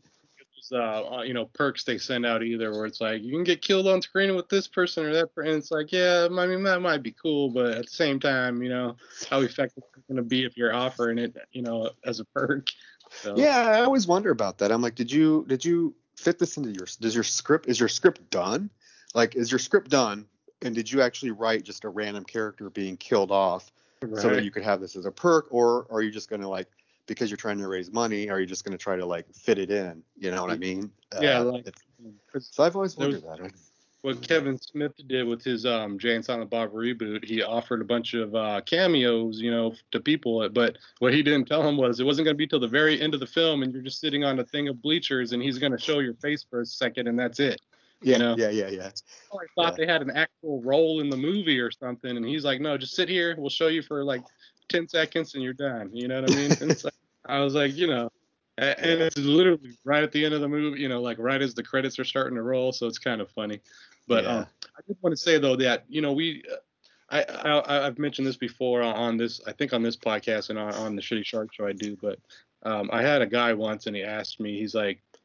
Uh, you know, perks they send out either, where it's like you can get killed on screen with this person or that person. And it's like, yeah, I mean that might be cool, but at the same time, you know, how effective it's going to be if you're offering it, you know, as a perk. So. Yeah, I always wonder about that. I'm like, did you did you fit this into your does your script is your script done? Like, is your script done? And did you actually write just a random character being killed off Right. so that you could have this as a perk, or are you just going to like, because you're trying to raise money, are you just going to try to like fit it in? You know what I mean? Yeah, Uh, like it's- so I've always there wondered was- that. what Kevin Smith did with his um, Jay and Silent Bob reboot, he offered a bunch of uh, cameos, you know, to people. But what he didn't tell him was it wasn't going to be till the very end of the film, and you're just sitting on a thing of bleachers, and he's going to show your face for a second, and that's it. Yeah, you know? yeah, yeah, yeah. I thought they had an actual role in the movie or something, and he's like, no, just sit here. We'll show you for like ten seconds, and you're done. You know what I mean? And it's like, I was like, you know. And it's literally right at the end of the movie, you know, like right as the credits are starting to roll. So it's kind of funny. But Yeah. um, I just want to say, though, that, you know, we I, I, I've mentioned this before on this, I think on this podcast and on, on the Shitty Shark Show I do. But um, I had a guy once and he asked me, he's like,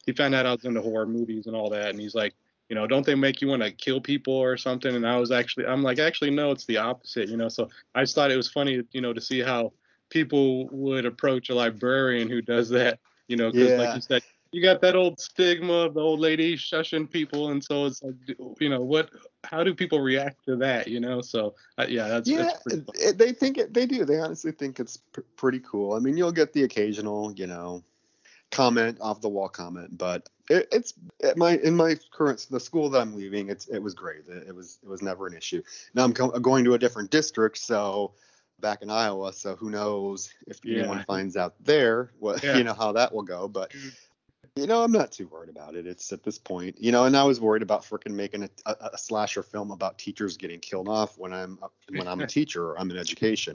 he found out I was into horror movies and all that, and he's like, you know, don't they make you want to kill people or something? And I was actually, I'm like, actually, no, it's the opposite, you know. So I just thought it was funny, you know, to see how people would approach a librarian who does that, you know, because Yeah. like you said, you got that old stigma of the old lady shushing people, and so it's like, you know, what? How do people react to that? You know, so uh, yeah, that's Yeah, that's pretty fun. it- they think it. They do. They honestly think it's pr- pretty cool. I mean, you'll get the occasional, you know, comment off the wall comment, but it, it's at my in my current the school that I'm leaving. It's it was great. It, it was it was never an issue. Now I'm co- going to a different district, so back in Iowa. So who knows if Yeah. anyone finds out there what Yeah. you know how that will go. But you know, I'm not too worried about it. It's at this point, you know, and I was worried about freaking making a, a, a slasher film about teachers getting killed off when I'm when I'm a teacher or I'm in education.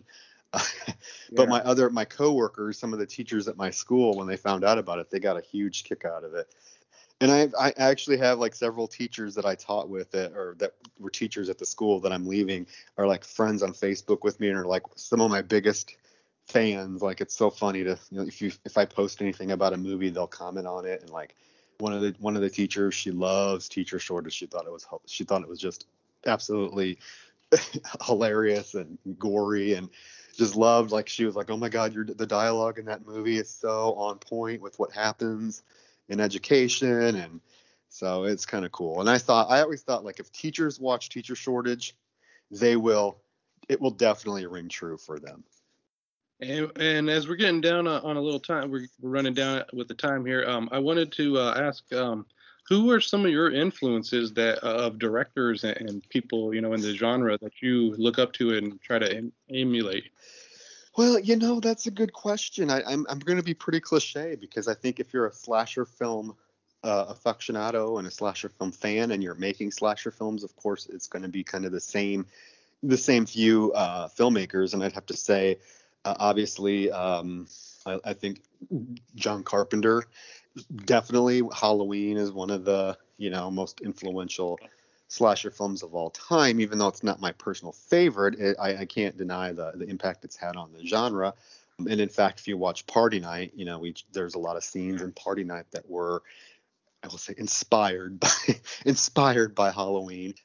But Yeah. my other my coworkers, some of the teachers at my school, when they found out about it, they got a huge kick out of it. And I I actually have like several teachers that I taught with it or that were teachers at the school that I'm leaving are like friends on Facebook with me and are like some of my biggest fans. Like it's so funny to, you know, if you if I post anything about a movie, they'll comment on it. And like one of the one of the teachers, she loves Teacher Shortage. She thought it was she thought it was just absolutely hilarious and gory and just loved, like she was like, oh my god, your the dialogue in that movie is so on point with what happens in education. And so it's kind of cool. And I thought I always thought like if teachers watch Teacher Shortage, they will it will definitely ring true for them. And, and as we're getting down uh, on a little time, we're, we're running down with the time here. Um, I wanted to uh, ask, um, who are some of your influences that uh, of directors and, and people, you know, in the genre that you look up to and try to em- emulate? Well, you know, that's a good question. I, I'm I'm going to be pretty cliche because I think if you're a slasher film uh, aficionado and a slasher film fan and you're making slasher films, of course, it's going to be kind of the same the same few uh, filmmakers. And I'd have to say, uh, obviously, um, I, I think John Carpenter, definitely Halloween is one of the, you know, most influential slasher films of all time, even though it's not my personal favorite. It, I, I can't deny the, the impact it's had on the genre. And in fact, if you watch Party Night, you know, we, there's a lot of scenes in Party Night that were, I will say, inspired by inspired by Halloween.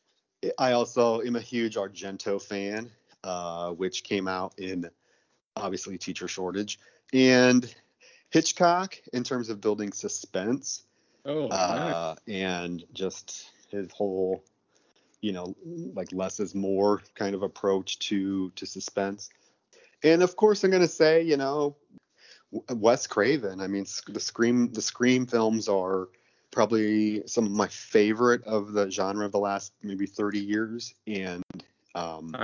I also am a huge Argento fan, uh, which came out in obviously Teacher Shortage, and Hitchcock in terms of building suspense. Oh, uh, and just his whole, you know, like less is more kind of approach to to suspense. And of course, I'm going to say, you know, Wes Craven. I mean, the Scream the Scream films are probably some of my favorite of the genre of the last maybe thirty years. And um,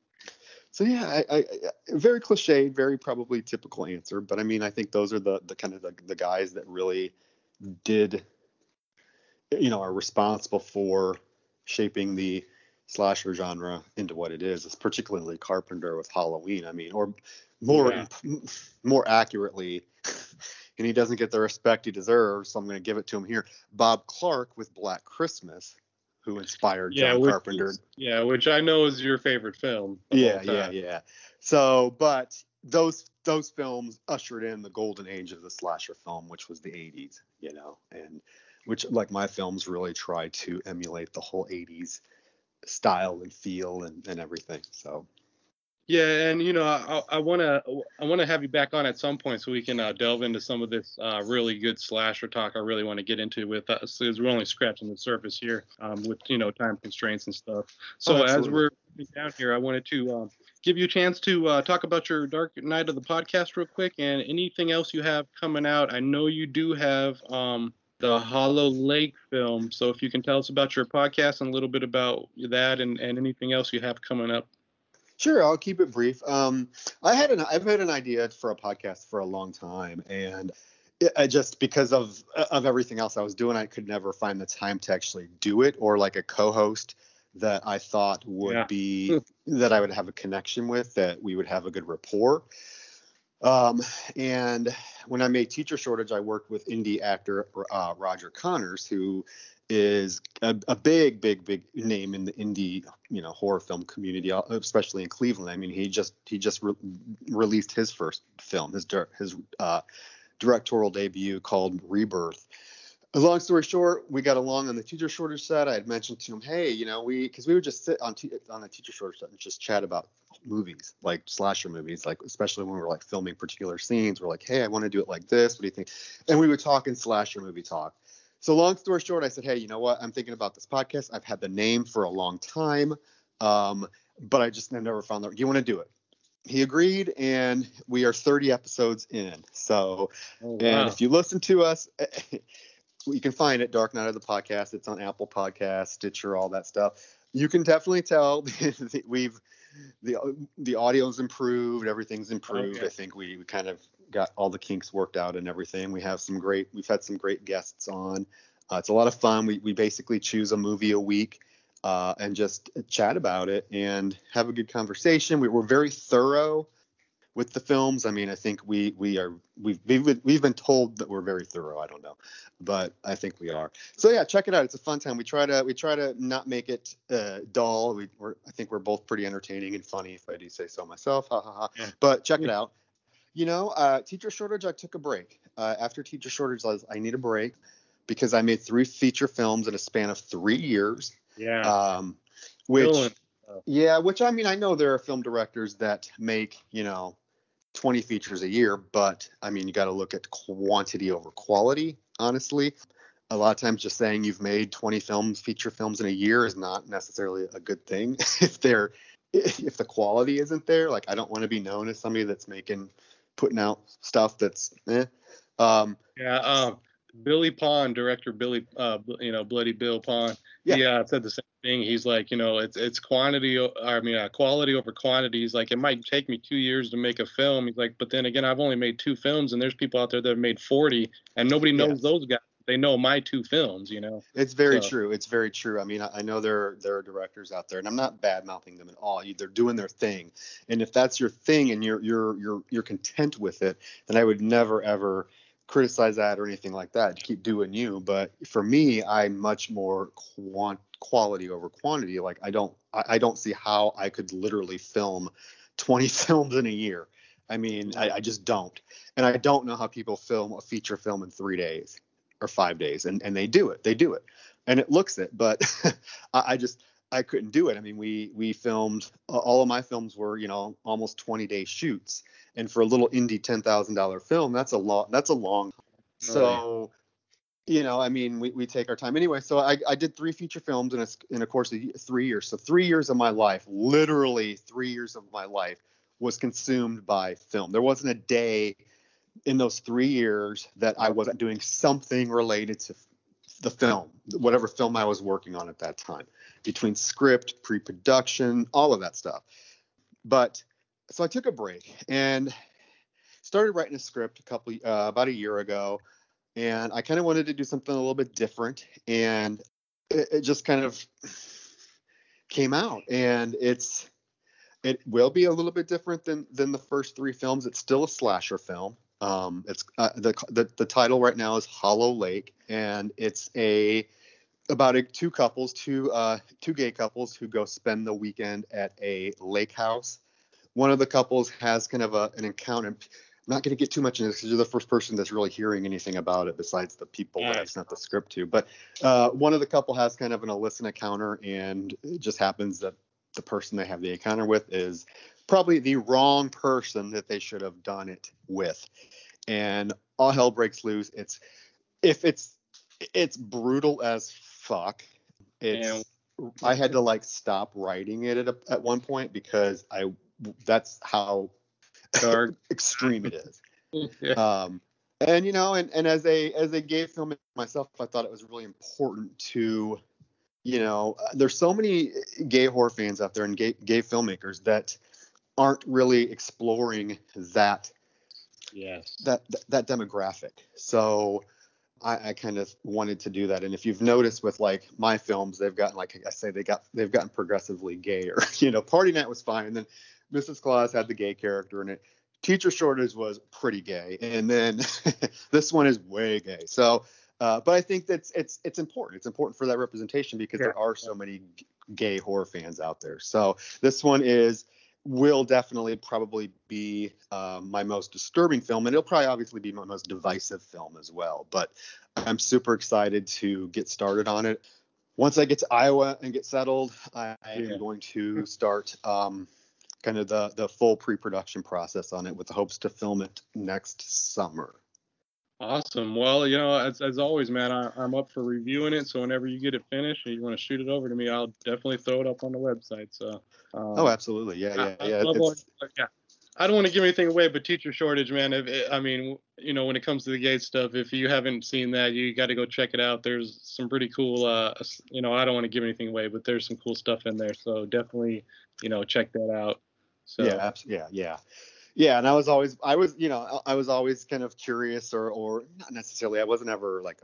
so, yeah, I, I, I very cliche, very probably typical answer. But I mean, I think those are the, the kind of the, the guys that really did, you know, are responsible for shaping the slasher genre into what it is. It's particularly Carpenter with Halloween. I mean, or more Yeah. more accurately, and he doesn't get the respect he deserves, so I'm going to give it to him here. Bob Clark with Black Christmas, who inspired Yeah, John which Carpenter. is- yeah, which I know is your favorite film. of Yeah, all yeah, time. yeah. So, but those those films ushered in the golden age of the slasher film, which was the eighties, you know, and which, like my films, really try to emulate the whole eighties style and feel and, and everything. So, Yeah, and you know, I, I want to I want to have you back on at some point so we can uh, delve into some of this uh, really good slasher talk. I really want to get into with us because we're only scratching the surface here um, with you know time constraints and stuff. So Oh, as absolutely. we're coming down here, I wanted to um, give you a chance to uh, talk about your Dark Night of the podcast real quick and anything else you have coming out. I know you do have um, the Hollow Lake film, so if you can tell us about your podcast and a little bit about that and, and anything else you have coming up. sure, I'll keep it brief. Um, I had an I've had an idea for a podcast for a long time, and it, I just because of of everything else I was doing, I could never find the time to actually do it, or like a co-host that I thought would Yeah. be that I would have a connection with, that we would have a good rapport. Um, and when I made Teacher Shortage, I worked with indie actor uh, Roger Connors, who is a, a big, big, big name in the indie, you know, horror film community, especially in Cleveland. I mean, he just he just re- released his first film, his dir- his uh, directorial debut called Rebirth. long story short, we got along on the teacher shortage set. I had mentioned to him, hey, you know, we, because we would just sit on t- on the teacher shortage set and just chat about movies, like slasher movies, like especially when we were like filming particular scenes. We're like, hey, I want to do it like this. What do you think? And we would talk in slasher movie talk. So long story short, I said, hey, you know what? I'm thinking about this podcast. I've had the name for a long time, um, but I just never found the. Do you want to do it? He agreed, and we are thirty episodes in. So, oh, wow. And if you listen to us, you can find it, Dark Night of the Podcast. It's on Apple Podcasts, Stitcher, all that stuff. You can definitely tell we've the the audio's improved, everything's improved. Okay. I think we, we kind of got all the kinks worked out and everything. We have some great, we've had some great guests on. Uh, it's a lot of fun. We we basically choose a movie a week. Uh, and just chat about it and have a good conversation. We were very thorough with the films. I mean, I think we we are we've we've we've been told that we're very thorough. I don't know, but I think we are. So yeah, check it out. It's a fun time. We try to we try to not make it uh, dull. We we're, I think we're both pretty entertaining and funny, if I do say so myself. Ha ha ha. Yeah. But check it out. You know, uh, teacher shortage. I took a break uh, after teacher shortage. I, was, I need a break because I made three feature films in a span of three years. Yeah. Um, which, yeah, which I mean, I know there are film directors that make, you know, twenty features a year, but I mean, you got to look at quantity over quality, honestly. A lot of times just saying you've made twenty films, feature films in a year is not necessarily a good thing if they're, if the quality isn't there. Like, I don't want to be known as somebody that's making, putting out stuff that's, eh. Um, yeah. Um, Billy Pond, director Billy, uh, you know, Bloody Bill Pond. Yeah. He uh, said the same thing. He's like, you know, it's it's quantity. I mean, uh, quality over quantity. He's like, it might take me two years to make a film. He's like, but then again, I've only made two films, and there's people out there that have made forty, and nobody knows yeah. those guys. They know my two films, you know. It's very so. true. It's very true. I mean, I, I know there there are directors out there, and I'm not bad mouthing them at all. They're doing their thing, and if that's your thing and you're you're you're you're content with it, then I would never ever criticize that or anything like that. Keep doing you. But for me, I'm much more quant quality over quantity. Like I don't I, I don't see how I could literally film twenty films in a year. I mean, I, I just don't. And I don't know how people film a feature film in three days or five days. And and they do it. They do it. And it looks it. But I, I just I couldn't do it. I mean, we we filmed all of my films were, you know, almost twenty day shoots. And for a little indie ten thousand dollars film, that's a lot. That's a long. So, you know, I mean, we, we take our time anyway. So I, I did three feature films in a, in a course of three years. So three years of my life, literally three years of my life was consumed by film. There wasn't a day in those three years that I wasn't doing something related to the film, whatever film I was working on at that time, between script, pre-production, all of that stuff. But so I took a break and started writing a script a couple uh, about a year ago, and I kind of wanted to do something a little bit different, and it, it just kind of came out. And it's it will be a little bit different than than the first three films. It's still a slasher film. Um, it's uh, the, the the title right now is Hollow Lake, and it's a about a, two couples, two uh, two gay couples who go spend the weekend at a lake house. One of the couples has kind of a, an encounter. I'm not going to get too much into this because you're the first person that's really hearing anything about it besides the people that I've sent the script to. But uh, one of the couple has kind of an illicit encounter, and it just happens that the person they have the encounter with is probably the wrong person that they should have done it with. And all hell breaks loose. It's if it's it's brutal as fuck. It's and, I had to like stop writing it at a, at one point because I that's how dark extreme it is. Yeah. Um, and you know, and, and as a as a gay filmmaker myself, I thought it was really important to, you know, there's so many gay horror fans out there and gay gay filmmakers that aren't really exploring that yes that that demographic. So I, I kind of wanted to do that. And if you've noticed with like my films, they've gotten like I say they got they've gotten progressively gayer. You know, Party Night was fine, and then Missus Claus had the gay character in it. Teacher Shortage was pretty gay, and then this one is way gay. So, uh, but I think that's it's it's important. It's important for that representation because yeah. there are so many g- gay horror fans out there. So this one is will definitely probably be um, my most disturbing film, and it'll probably obviously be my most divisive film as well. But I'm super excited to get started on it. Once I get to Iowa and get settled, I am Yeah. going to start um, kind of the, the full pre-production process on it with the hopes to film it next summer. Awesome. Well, you know, as as always, man, I, I'm up for reviewing it. So whenever you get it finished and you want to shoot it over to me, I'll definitely throw it up on the website. So. Um, Oh, absolutely. Yeah, yeah, I, yeah. I love all- It's, yeah. I don't want to give anything away, but teacher shortage, man. If it, I mean, you know, when it comes to the Gates stuff, if you haven't seen that, you got to go check it out. There's some pretty cool, uh, you know, I don't want to give anything away, but there's some cool stuff in there. So definitely, you know, check that out. So yeah, abs- yeah, yeah. Yeah, and I was always, I was, you know, I was always kind of curious, or, or not necessarily. I wasn't ever like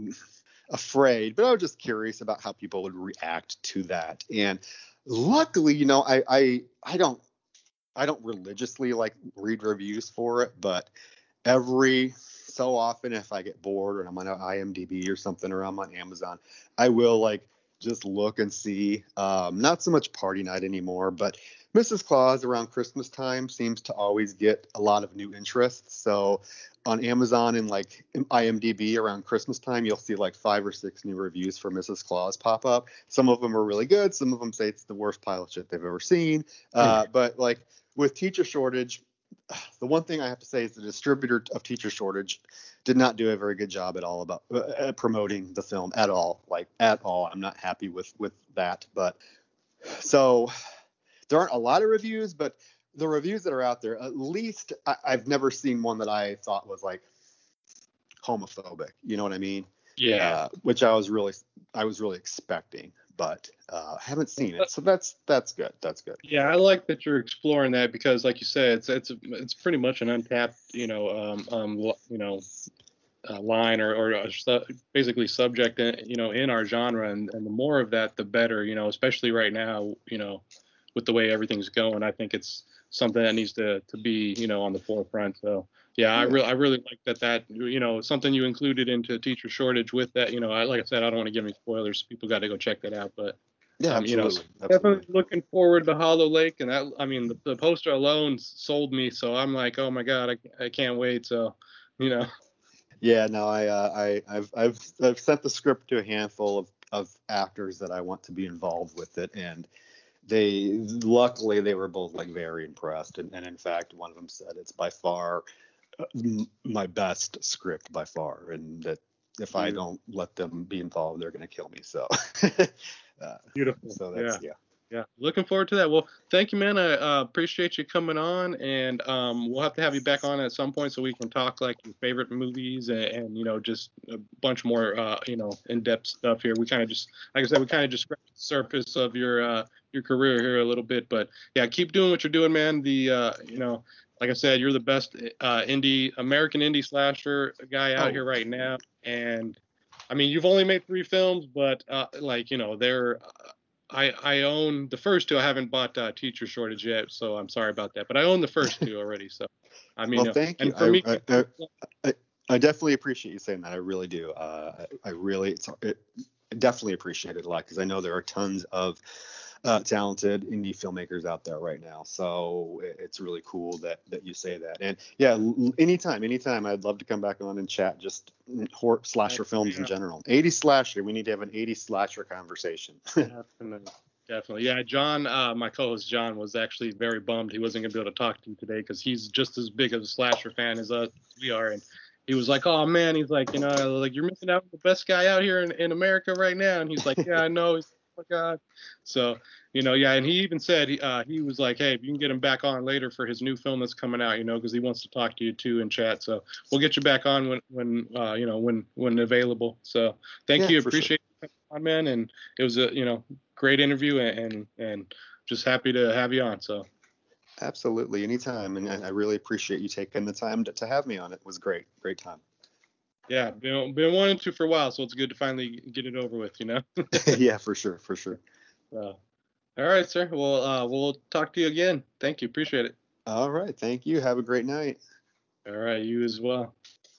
afraid, but I was just curious about how people would react to that. And luckily, you know, I, I, I don't, I don't religiously like read reviews for it, but every so often, if I get bored or I'm on IMDb or something, or I'm on Amazon, I will like just look and see. Um, not so much Party Night anymore, but Missus Claus around Christmas time seems to always get a lot of new interest. So on Amazon and like IMDb around Christmas time, you'll see like five or six new reviews for Missus Claus pop up. Some of them are really good. Some of them say it's the worst pile of shit they've ever seen. Uh, but like with Teacher Shortage, the one thing I have to say is the distributor of Teacher Shortage did not do a very good job at all about uh, promoting the film at all, like at all. I'm not happy with with that. But so there aren't a lot of reviews, but the reviews that are out there, at least I, I've never seen one that I thought was like homophobic. You know what I mean? Yeah. Uh, which I was really, I was really expecting, but uh, haven't seen it. So that's that's good. That's good. Yeah, I like that you're exploring that because, like you said, it's it's it's pretty much an untapped, you know, um, um, you know, uh, line or or a su- basically subject, in, you know, in our genre, and, and the more of that, the better, you know, especially right now, you know, with the way everything's going. I think it's something that needs to to be, you know, on the forefront. So yeah, I really I really like that that you know something you included into Teacher Shortage with that. You know, I like I said, I don't want to give any spoilers. People got to go check that out, but. Yeah, Um, you know, absolutely. absolutely. definitely looking forward to Hollow Lake, and that I mean the, the poster alone sold me, so I'm like, oh my god, I, I can't wait. So, you know, Yeah, no, I, uh, I, I've, I've, I've sent the script to a handful of, of actors that I want to be involved with it, and they, luckily, they were both like very impressed, and, and in fact, one of them said it's by far uh, m- my best script by far, and that if I don't let them be involved, they're going to kill me. So, uh, beautiful. so that's yeah. yeah, looking forward to that. Well, thank you, man. I uh, appreciate you coming on, and um, we'll have to have you back on at some point so we can talk like your favorite movies and, and you know just a bunch more uh, you know in-depth stuff here. We kind of just like I said, we kind of just scratched the surface of your uh, your career here a little bit, but yeah, keep doing what you're doing, man. The uh, you know. Like I said, you're the best uh, indie American indie slasher guy out Oh. here right now, and I mean you've only made three films, but uh, like you know they're uh, I I own the first two. I haven't bought uh, Teacher Shortage yet, so I'm sorry about that, but I own the first two already. So I mean, Well, uh, thank you. and for I, me, I, I, I, I definitely appreciate you saying that. I really do. Uh, I, I really, it's it, I definitely appreciate it a lot because I know there are tons of uh, talented indie filmmakers out there right now. So it, it's really cool that that you say that. And yeah, l- anytime, anytime, I'd love to come back on and chat just horror slasher films in general. eighties slasher. We need to have an eighties slasher conversation. Definitely. Definitely. Yeah, John, uh, my co-host John was actually very bummed he wasn't going to be able to talk to you today because he's just as big of a slasher fan as us we are. And he was like, oh, man, he's like, you know, like you're missing out on the best guy out here in, in America right now. And he's like, yeah, I know. He's like, oh, my God. So, you know, yeah. And he even said uh, he was like, hey, if you can get him back on later for his new film that's coming out, you know, because he wants to talk to you, too, in chat. So we'll get you back on when, when uh, you know, when when available. So thank Yeah, you. for Appreciate you coming on, man. And it was a, you know, great interview and, and and just happy to have you on. So Absolutely, anytime. And I I really appreciate you taking the time to, to have me on. It was great, great time. yeah, been been wanting to for a while, so it's good to finally get it over with, you know. Yeah, for sure, for sure. So, all right, sir. Well, uh, we'll talk to you again. Thank you. Appreciate it. All right, thank you. Have a great night. All right, you as well.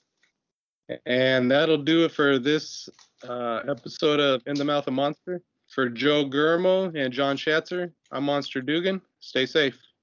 And that'll do it for this uh, episode of In the Mouth of Monster. For Joe Gurmo and John Schatzer, I'm Monster Dugan. Stay safe.